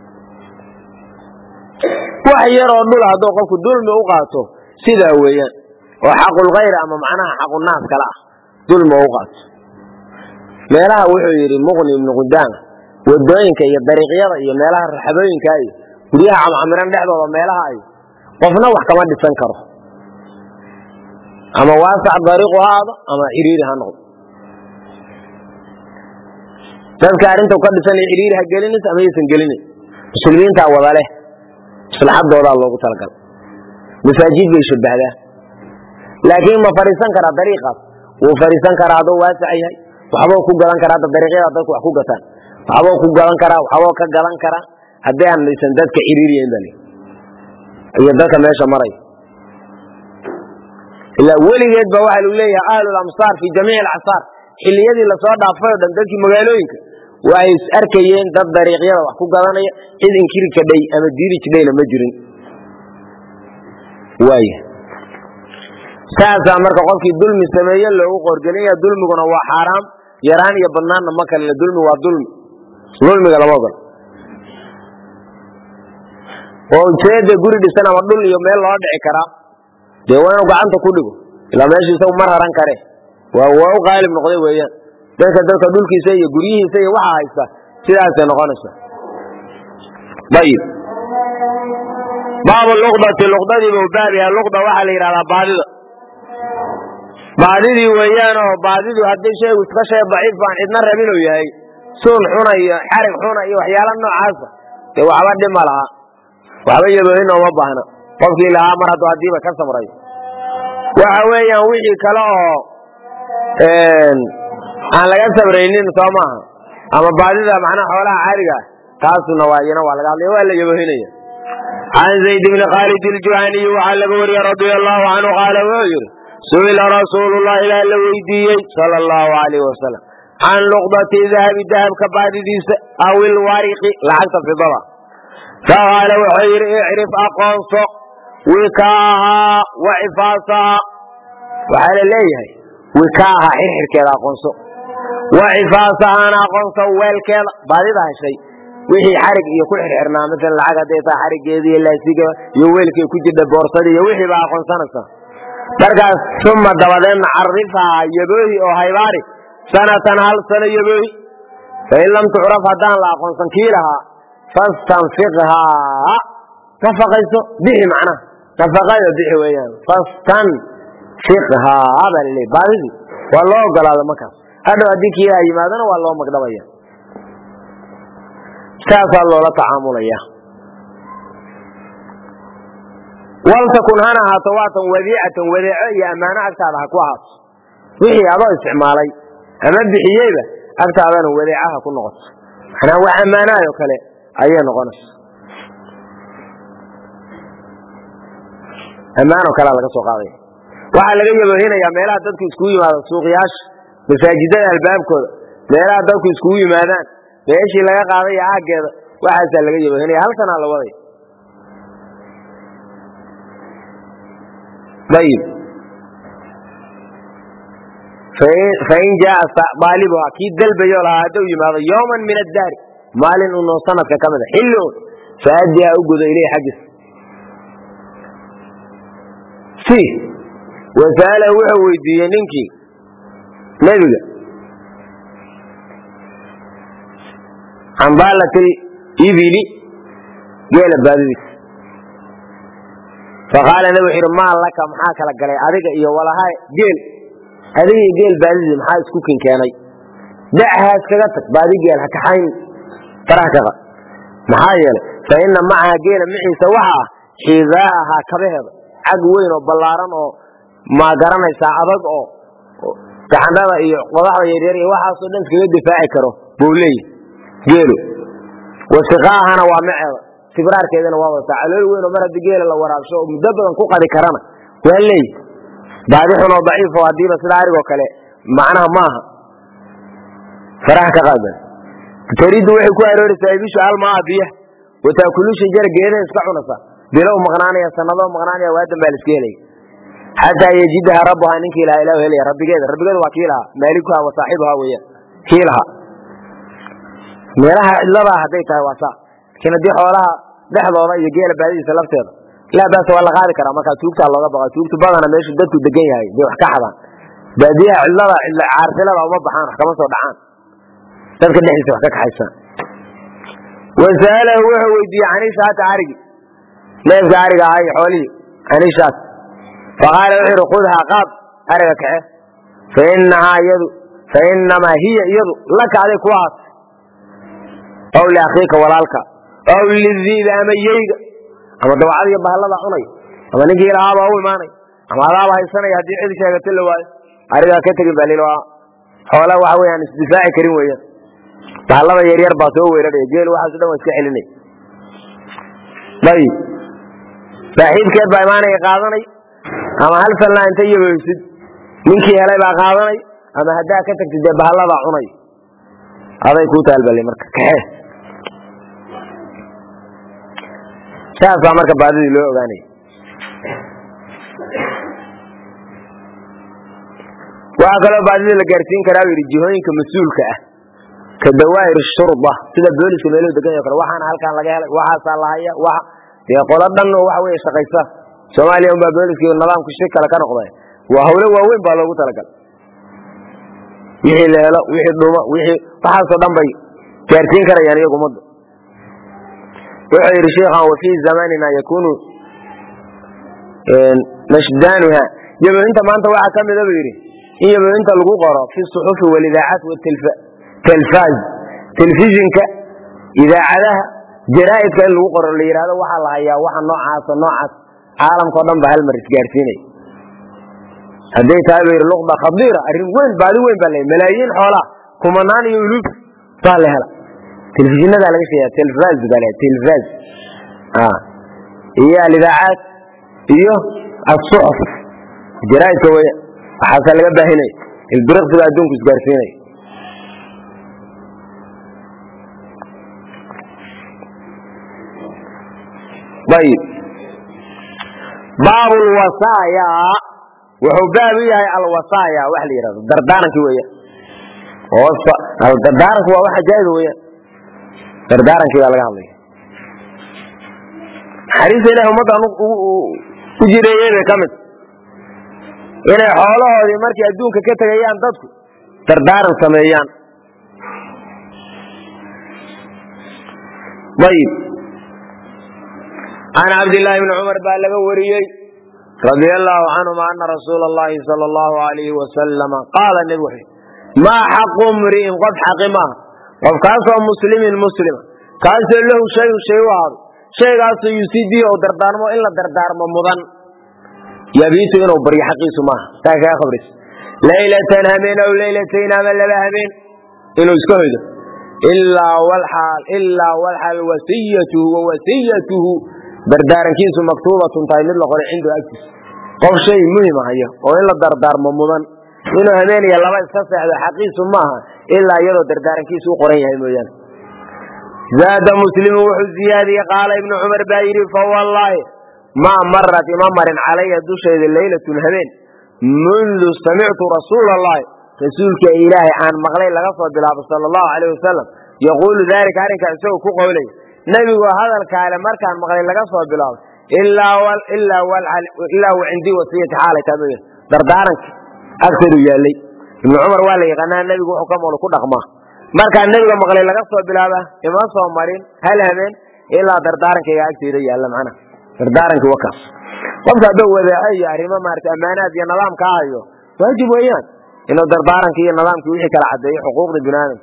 wax yar oo dhul hado qofku dulmi u qaato sida weeyaan oo xaqul ghayr ama macnaha xaqul naas kala dulmi u qaato meelaha wuxuu yiri muqni ibn qudaan wadooyinka iyo dariiqyada iyo meelaha raxabooyinka ay guriyaha amran dhexdooda meelaha ay qofna wax kama dhisan karo ama waasac dariiqo hada ama xiriiri ha noqdo dadka arinta ka dhisan xiriiri ha gelinaysa ama aysan gelinin muslimiinta wada leh islaxadooda loogu talagal masaajid bay shabahdaa laakiin ma fariisan kara dariiqaas uu fariisan kara adoo waasac yahay waxba ku galan kara dariiqyada dadku wax ku gataan waxba ku galan kara waxba ka galan kara haddii aan aysan dadka xiriiriyin bali iyo dadka meesha maray إلا وليد بواحد الولية أهل الأمصار في جميع الأعصار اللي يدي لصاد عفوا دمتك مجالوينك وعيس أركيين ضد طريقيا وحكوا قرانية إذن كيري كدي أما ديري كدي لما جرين واي ساسا مركا قفك الظلم السمايا اللي هو قرقلية ظلم كنا هو حرام يراني يبنان مكان الظلم والظلم ظلم قال مغل oo jeeda guri dhisan ama dhul iyo meel loo dhici kara dee waa inuu gacanta ku dhigo ilaa meesha isagu mar haran kare waa u qaalib noqday weeyaan dadka dhulkiisa iyo guryihiisa iyo waxa haysta sidaasay noqonaysa dayib baabu luqdati luqdadiiba u baabiyaa luqda waxaa la yidhahdaa baadidii weeyaan oo baadidu haddii shaygu iska shay daciif aan cidna rabin uu yahay suun xuna iyo xarig xuna iyo waxyaala noocaasa dee waxba dhib ma laha waxba yaboohin uma baahna qofkii lahaa mar hadduu haddiiba ka samrayo waxa weeyaan wixii kale oo aan laga sabraynin soo maaha ama baadida macnaha xoolaha caadiga taasuna waayana waa laga hadlaya waa la yaboohinaya can zayd bni khaalid iljuhaniyi waxaa laga wariyey radia allahu canhu qaala wuxuu yidhi su'ila rasuulullah ilaa la weydiiyey sala allahu alayhi wasalam can luqdati dahabi dahabka baadidiisa aw ilwariqi lacagta fidada faqaala wuxuu yidhi icrif aqoonso wikaahaa wa cifaasaha waxaa la leeyahay wikaaha xirxirkeeda aqoonso wa cifaasahana aqoonso weelkeeda baadida heshay wixii xarig iyo ku xirxirnaa maalan lacag hadday tahay xarigeeda iyo laasiga iyo weelkay ku jirta boorsada iyo wixii baa aqoonsanaysa markaas uma dabadeedna carifhaa yaboohi oo haybaari sanatan hal sano yaboohi fain lam tucraf haddaan la aqoonsan kii lahaa fastanfiqhaa nafaqayso bixi macnaha nafaqada bixi weeyaan fastanfiqhaa baa laleeyahy baadidii waa loo ogolaada markaas hadhow haddii kii lahaa yimaadana waa loo magdhabaya saasaa loola tacaamulaya waltakun hana ahaato waatan wadiicatan wadeeco iyo ammaano agtaada ha ku ahaato wixii adoo isticmaalay ama bixiyeyba agtaadana wadeecaha ku noqoto manaa wax ammaanahayo kale ayay noqonaysa ammaanoo kalea laga soo qaadaya waxaa laga yaboohinayaa meelaha dadku iskugu yimaado suuqyaasha masaajidada albaabkooda meelaha dadku iskugu yimaadaan meeshii laga qaaday aaggeeda waxaasaa laga yaboohinaya halkanaa la waday ayib fain jaaa daalibuha kii dalbayo lahaa hadduu yimaado yawman min addaari maalin unoo sanadka ka mida xilli un faaddiha u gudo ileyh xaggiis si wasa'alahu wuxuu weydiiyey ninkii nebiga can daalati ibili geela baadidiisa faqaala nabig wuxuu yidhi maa laka maxaa kala galay adiga iyo walaha geel adiga iyo geel baadidii maxaa isku kinkeenay dachaas kaga tag baadi geel ha kaxayn faraha kaqa maxaa yeelay fa ina macaha geela maciisa waxa ah xidaaha kabaheeda cag weyn oo ballaaran oo ma garanaysaa adag oo gaxandhada iyo qodaxda yaryar iyo waxaasoo dhan iskaga difaaci karo buu leeyahy geelu wasiqaahana waa maceeda sibraarkeedana waa wadataa calool weyn oo mar haddii geela la waraabsho oo muddo badan ku qadi karana waa leeyahy baadi xun oo daciif oo haddiiba sida arigoo kale macnaha maaha faraha ka qaadan tariiddu waxay ku arooraysaa ibishu almaa biyaha wataakulu shajara geedaha iska cunasa bilow maqnaanaya sanado maqnaanaya waadan baa la iska helaya xataa yajidaha rabbuhaa ninkii lahaa ilahu helaya rabbigeeda waa kii lahaa maalikuha wa saaxibuhaa weeyaan kii lahaa meelaha cidladaa hadday tahay waa saa laakiin haddii xoolaha dhexdooda iyo geela baadidiisa lafteeda laa baasa waa la qaadi karaa markaa tuugtaa looga baqa tuugtu badana meeshu dadku degan yahay bay wax ka xadaan baadiyaha cidlada caarsilada uma baxaan wax kama soo dhacaan dadka dhexdiisa wax ka kaxaysaan wasa'alahu wuxuu weydiiyey canishaata arigi neefka ariga ahaa iyo xoolihii canishaas faqaala wuxuu yidhi khudhaa qaad ariga kaxe fainamaa hiya iyadu laka aday ku ahaatay aw liakhiika walaalka aw lidiibi ama yeyga ama dawacada iyo bahallada cunay ama ninkii lahaabaa u imaanay ama adaaba haysanaya haddii cid sheegato la waayo arigaa ka tegin baa lil xoola waxa weyaan isdifaaci karin weeyaan bahallada yaryar baa soo weeraraya geel waxaaso dhan waa iska celinay ayib saaxiibkeed baa imaanaya qaadanay ama hal salnaa inta yabeysid ninkii helay baa qaadanay ama haddaa ka tagtid dee bahalladaa cunay aday kuu taalbalay marka kaxe saasaa marka baadidii loo ogaanaya waxaa kaloo baadida la gaarsiin karaa yidhi jihooyinka mas-uulka ah ka dawaa'ir shurba sida booliska meeluhu degan yaho kale waxaana halkaan laga helay waxaasaa la haya dee qola dhan oo waxa weeye shaqaysa Soomaaliya un baa booliska iyo nidaamku shir kale ka noqday waa hawlo waaweyn baa loogu talagalay wixii leelo wixii dhuma wixii waxaasoo dhan bay gaarsiin karayaan iyagu ummadda wuxuu yidhi sheekhan wa fii zamanina yakunu nashdanuha yabooyinta maanta waxaa ka mida buu yidhi in yabooyinta lagu qoro fi suxufi walidaacaat watilfaaz telefishinka idaacadaha jaraa'idka in lagu qoro la yidhahdo waxaa la hayaa waxa noocaas caalamka oo dhan ba hal mar isgaarsiinaya hadday tahay buu yidhi luqda khadiira arrin weyn baadi weyn baa leeyahay malaayiin xoolaa kumanaan iyo uluuf baa la hela telefishinada laga sheegaa telefaz baa leeyahay telefaz iyo alidaacaat iyo الصحف جرائد كوي حصل لقى باهني البرق في الأدون كسجارسيني طيب باب الوصايا وحبابيها الوصايا وحلي رضا دردانك كوي وصا الدردانك هو واحد جايز ويا دردانك كوي على قاضي حريص له مدى ujireeyay kamid inay xoolahoodii markii adduunka ka tagayaan dadku dardaaran sameeyaan bayib ana abdullah ibn umar baa laga wariyay radiyallahu anhu anna rasuulullaahi sallallahu alayhi wa sallam qaala nabi ma haqqu mri'in qad haqima qof kaasoo muslimiin muslima kaasoo lahu shay waado shaygaas yusidii oo dardaarmo in la dardaarmo mudan yabiitu inuu bari xaqiisu ma taa ka khabris laylatan hameen aw laylatayn ama laba hameen inuu iska hoydo illa wal hal wasiyatuhu dardaarankiisu maktuubatun tahay mid la qoray cindu agtis qof shay muhiim ah oo in la dardaarmo mudan inuu hameen iyo laba iska saxdo xaqiisu maaha illa iyadoo dardaarankiisu u qoran yahay mooyaan زاد مسلم وحزيادي قال ابن عمر بايري فوالله ما مرت ممر علي دوشة الليلة الهمين منذ سمعت رسول الله رسولك إلهي عن مغلي لغفر بالله صلى الله عليه وسلم يقول ذلك عنك أسوء كقولي نبي وهذا الكلام مركا عن مغلي لغفر بالله إلا وعندي وصية حالة تابعين دردارك أكثر يالي ابن عمر والي غنى النبي وحكم ولكل أخماه marka nabiga maqlay laga soo bilaaba ima soo marin hal habeen ilaa dardaaranka ay agtiida yaala macna dardaaranka wakaas qofka dad wada ay arimo maarta amaanaad iyo nidaamka ayo waajib weeyaan inuu dardaaranka iyo nidaamka wixii kala cadeeyo xuquuqda binaadam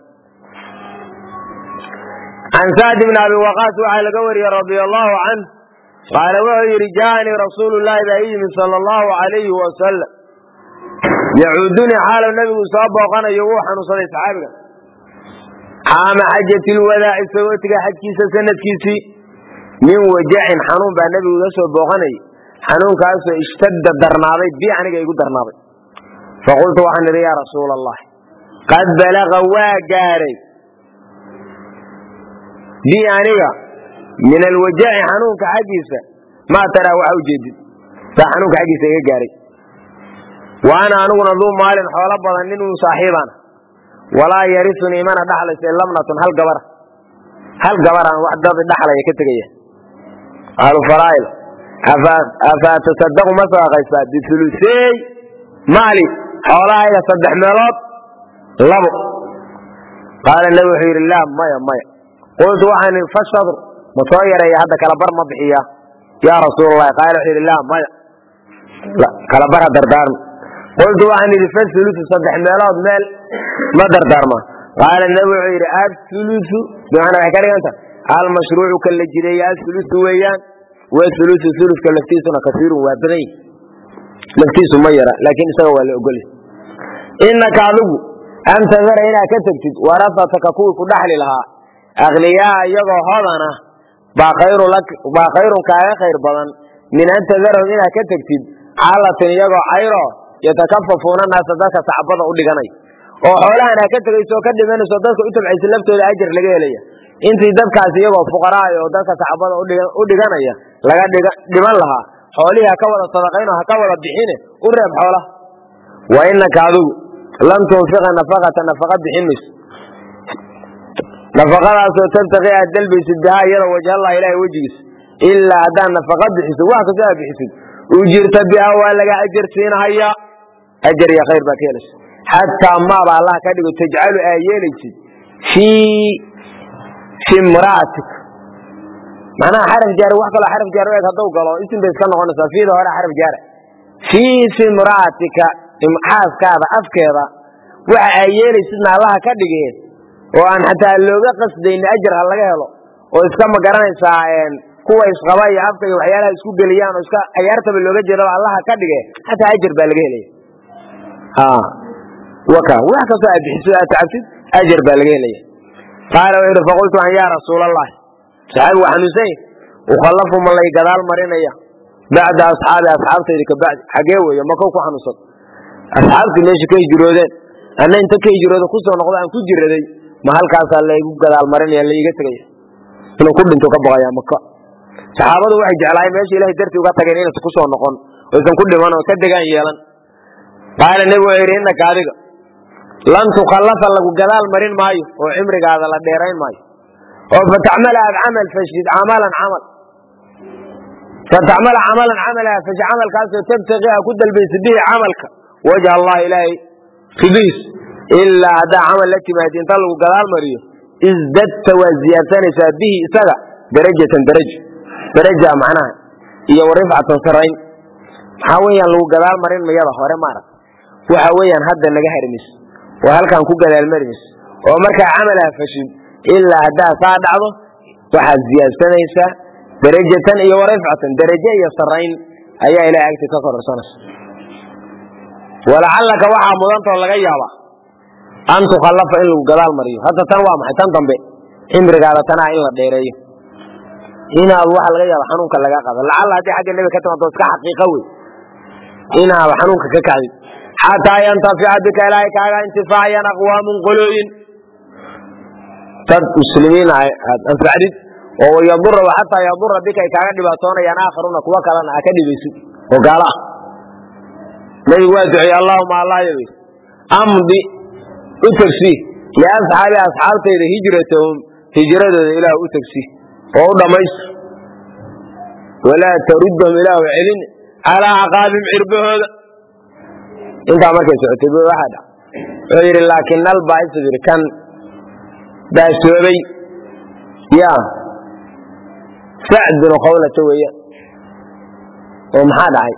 an Sa'd ibn Abi Waqqas waxa laga wariyay radiyallahu anhu qala wa yirjani rasulullah sallallahu alayhi wa sallam yauduni hala nabigu soo booqanayo uu xanuunsaday saxaabiga عام حجة الوداع سوتك حجكيس سنة كيسي من وجع حنون بأن النبي يسوى بوغني حنون كاسو اشتد الدرنابي بيعني يقول درنابي فقلت وعن يا رسول الله قد بلغ واقاري بيعني من الوجع حنون كحجيسة ما ترى وعوجد فحنون كحجيسة يقاري وأنا أنقل ذو مال حول بضنين صاحبنا ولا يرثني من دخل سلمنا هل جبر واحد دخل يكتجيه قالوا فرائل أفتصدق مسا غيثا بثلثي مالي حوالي يصدح ميلاد لبو قال النبي حير الله مايا قلت وحن فالشضر مطير هذا كالبر مضحية يا رسول الله قال حير الله مايا لا كالبر دردار قلت وحن الثلث صدح ميلاد مال ما دردارما قال النبي عير الثلث بمعنى حكاري أنت المشروع كالجرية الثلث ويان والثلث الثلث كاللفتيسنا كثير وابنين لفتيس ميرا لكن سوى الأقول إنك عضو أنت ذر إلى كتبتد ورثتك كوك دحل لها أغنياء يقو هذانا باخير كايا خير بضان من أنت ذر إلى كتبتد على يقو عيرا يتكففون الناس ذاك سعبض أولي غني وحولها أنا كتبت وكدب أن صدقك أتبع سلبته إلى أجر لقيلية أنت ذاك سيقو فقراء وذاك سعبض أولي غني لقد دمان لها حوليها كولا الصدقين وكولا الدحينة قرب حولها وإنك عدو لن تنفق نفقة بحمس نفقة تنتقي الدلب سدها يرى وجه الله إلهي وجهس إلا هذا نفقة بحسد واحد كذا بحسد وجرت بها ولا أجرتين هيا أجر يا خير بكيلس حتى ما بقى الله كده تجعل آيالك في امرأتك معناها حرف جار واحد ولا حرف جار واحد هذا وقالوا اسم بس كان قلنا في ده ولا حرف جار في امرأتك حاس كذا أفكذا وآيالك سيدنا الله كده وأن حتى اللغة قصد إن أجر الله جهله وإسكام قرنا ساعين كوا إسقابي أفكي وحيالها إسكوب بليان وإسكا أيارته باللغة جل الله كده حتى أجر بالجهله وكا سأد حسوء تعبت أجر بالجهله قال وإذا فقلت عن يا رسول الله سعيد وحنسين وخلفهم الله يقدال مرينيا بعد أصحاب تلك بعد حقيوي يوم كوكو حنصد أصحابك ليش كي جرودين أنا أنت كي جرودين خصوصا نقول أن كل جرودين ما هل كاس الله يقدال مرينيا اللي يقتري إنه كل أنتو كبغا يا مكة صحابته واحد جعلها ماشي إلهي درتي وقترين خصوصا نقول وإذا كل ما نكدقان يلان قال النبي وإيرين كاريك لن تخلف الله قدال مرين مايو وعمرك هذا لا ديرين مايو فتعملها بعمل فشد عملا فتعمل عملا عملها فجعمل كاسو تبتغيها كد البيس به عملك وجه الله إلهي خبيث إلا هذا عمل لك ما يتنطلق قدال مريو ازددت وزيادتان به سرع درجة معناها هي ورفعة سرين حاويا لو قدال مرين ميضا هوري مارك وحاويا هذا اللي هرمس وهل كان كو قدال مرمس ومركا عملها فشد إلا هذا صاد عضو وحد زيادتان درجة هي ورفعة درجة سرين أي إلى عكس كفر سنة ولعلك وحى مضانت ولا غيابا أن تخلف إلا قدال مريو هذا تنوى محي تنضم إمر قال تنا إلا ديريه هنا الواحد الغيابا حنونك اللي قاقض لعل هذه حاجة النبي كتب أنت حقيقوي هنا حنونك ككعب حتى ينتفع بك إليك على انتفاعيا أقوام قلوين المسلمين أنفعدت ويضر وحتى يضر بك يتعرض باتونا يناخرون كوكلا أكدي بيسو وقال نبي وادعي اللهم الله يبي أمضي أتكسي لأصحاب تيري هجرتهم هجرة إلى أتكسي ووضع ميس ولا تردهم إلى وعلين على عقابهم عربه هذا انت ما كنت واحد غير لكن البعث كان باسوبي يا سعد بن خولة ويا ومحاد عي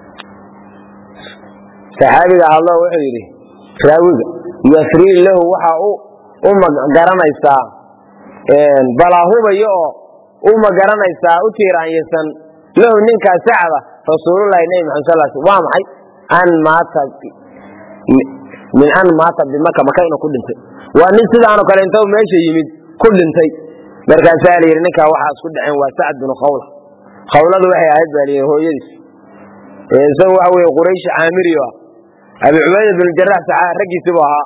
صحابي الله وحيري راوي يسري له وحا قرنيسا بلا هو بيو قرنيسا وتيران يسن له نينكا سعده رسول الله نبي محمد صلى الله عليه وسلم وامحي أن مات من أن مات بمكة مكانه كل انت وأن سيدا عنه قال انتو ماشي يمد كل انتي مركان سالي يرنكا وحاس كل عين وسعد بن خولة ذو وحي عيد بالي هو يدس سوى عوي قريش عامري أبي عبيد بن الجراح رقي سبوها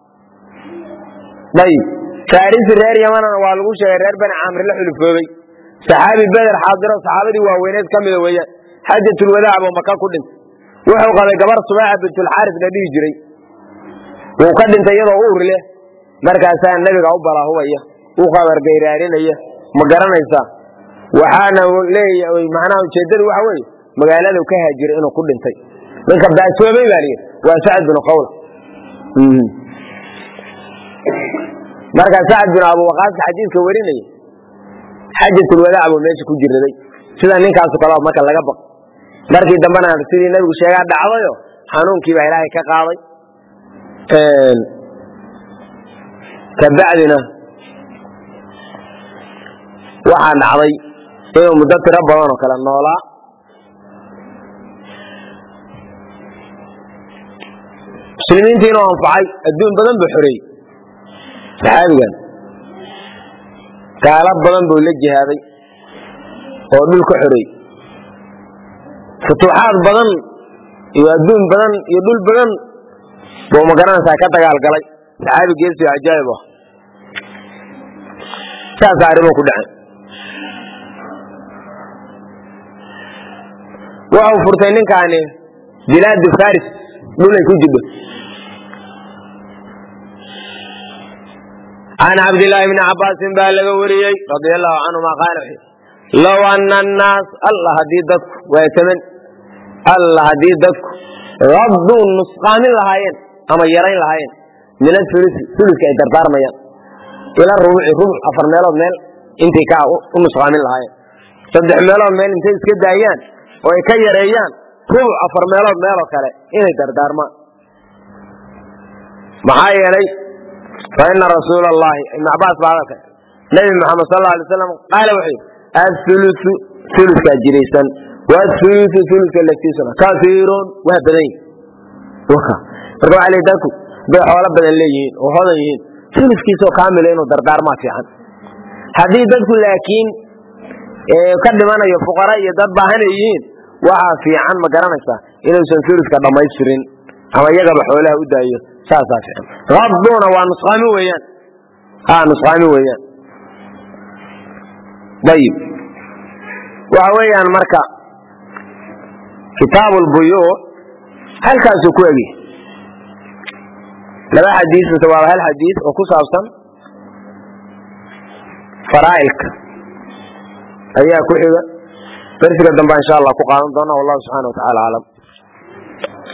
طيب فارس الرير يمانا والغوش الرير بن عامر لحو الفوبي صحابي بدر حاضرة صحابي ووينات كاملة ويا حجة الوداع ومكان كل انت وحو قال قبر صباح بنت الحارث نبي جري وقد انت يضع له مركز النبي عبر هو اياه وخبر غيرارين اياه ما قرنيسا وحانا لي معناه جدد وحوي مغالده كهاجر انه كل انت منك باسوبي بالي وسعد بن قول مركز سعد بن ابو وقاص حديث كوريني حجة الوداع وماشي كجيردي سيده نينكاس كلا marka laga baq markii dambana sidii nabigu sheegay dhacdayo xanuunkii baa Ilaahay ka qaaday kabacdina waxa dhacday inuu muddo tiro badan oo kala noolaa muslimiintiina oo anfacay adduun badan buu xorey saxaabigan kala badan buu la jihaaday oo dhulka xorey فتوحات بدن يودون بدن يدل بدن ومكانها ساكتة قال قلي صحابي جيسي عجائبه ساساربه كلها وهو فرسانين كان بلاد فارس دول يكون جبه عن عبد الله بن عباس بالغ وريي رضي الله عنه ما قال low ana annaas alla haddii dadku waa taman alla haddii dadku radduu nusqaamin lahaayeen ama yarayn lahaayeen min asuluska ay dardaarmayaan ila rubuc 4 meelood meel intay ka u nusqaamin lahaayeen 3 meelood meel intay iska daayaan oo ay ka yareeyaan rubuc 4 meelood meelo kale inay dardaarmaan maxaa yeelay fa inna rasuulallahi ibn Abbas baadaka nabi Muhammad sallallahu alayhi wasallam qaal wuxuu as-sulusu suluska jiraysan wa as-sulusu suluska laftiisana kafiirun wa badan waka marka wali dadku bay xoolo badan leeyihiin oo hodan yihiin suluskiisa kaamil inuu dardaarmaa fiican hadii dadku laakiin ka dhimanayo fuqara iyo dad baahan yihiin waxa fiican ma garanaysa inuu san suluska dhamaystirin ama iyaga xoolaha u daayo saasa fiican rabbuna wa nusqami weeyaan nusqami weeyaan dayib waxa weeyaan marka kitaabul buyu halkaas ku eegi laba xadiis waa hal xadiis oo ku saabsan faraa'ilka ayaa ku xiga darsiga dambe insha Allah ku qaadan doona wallahu subhanahu wa ta'ala alam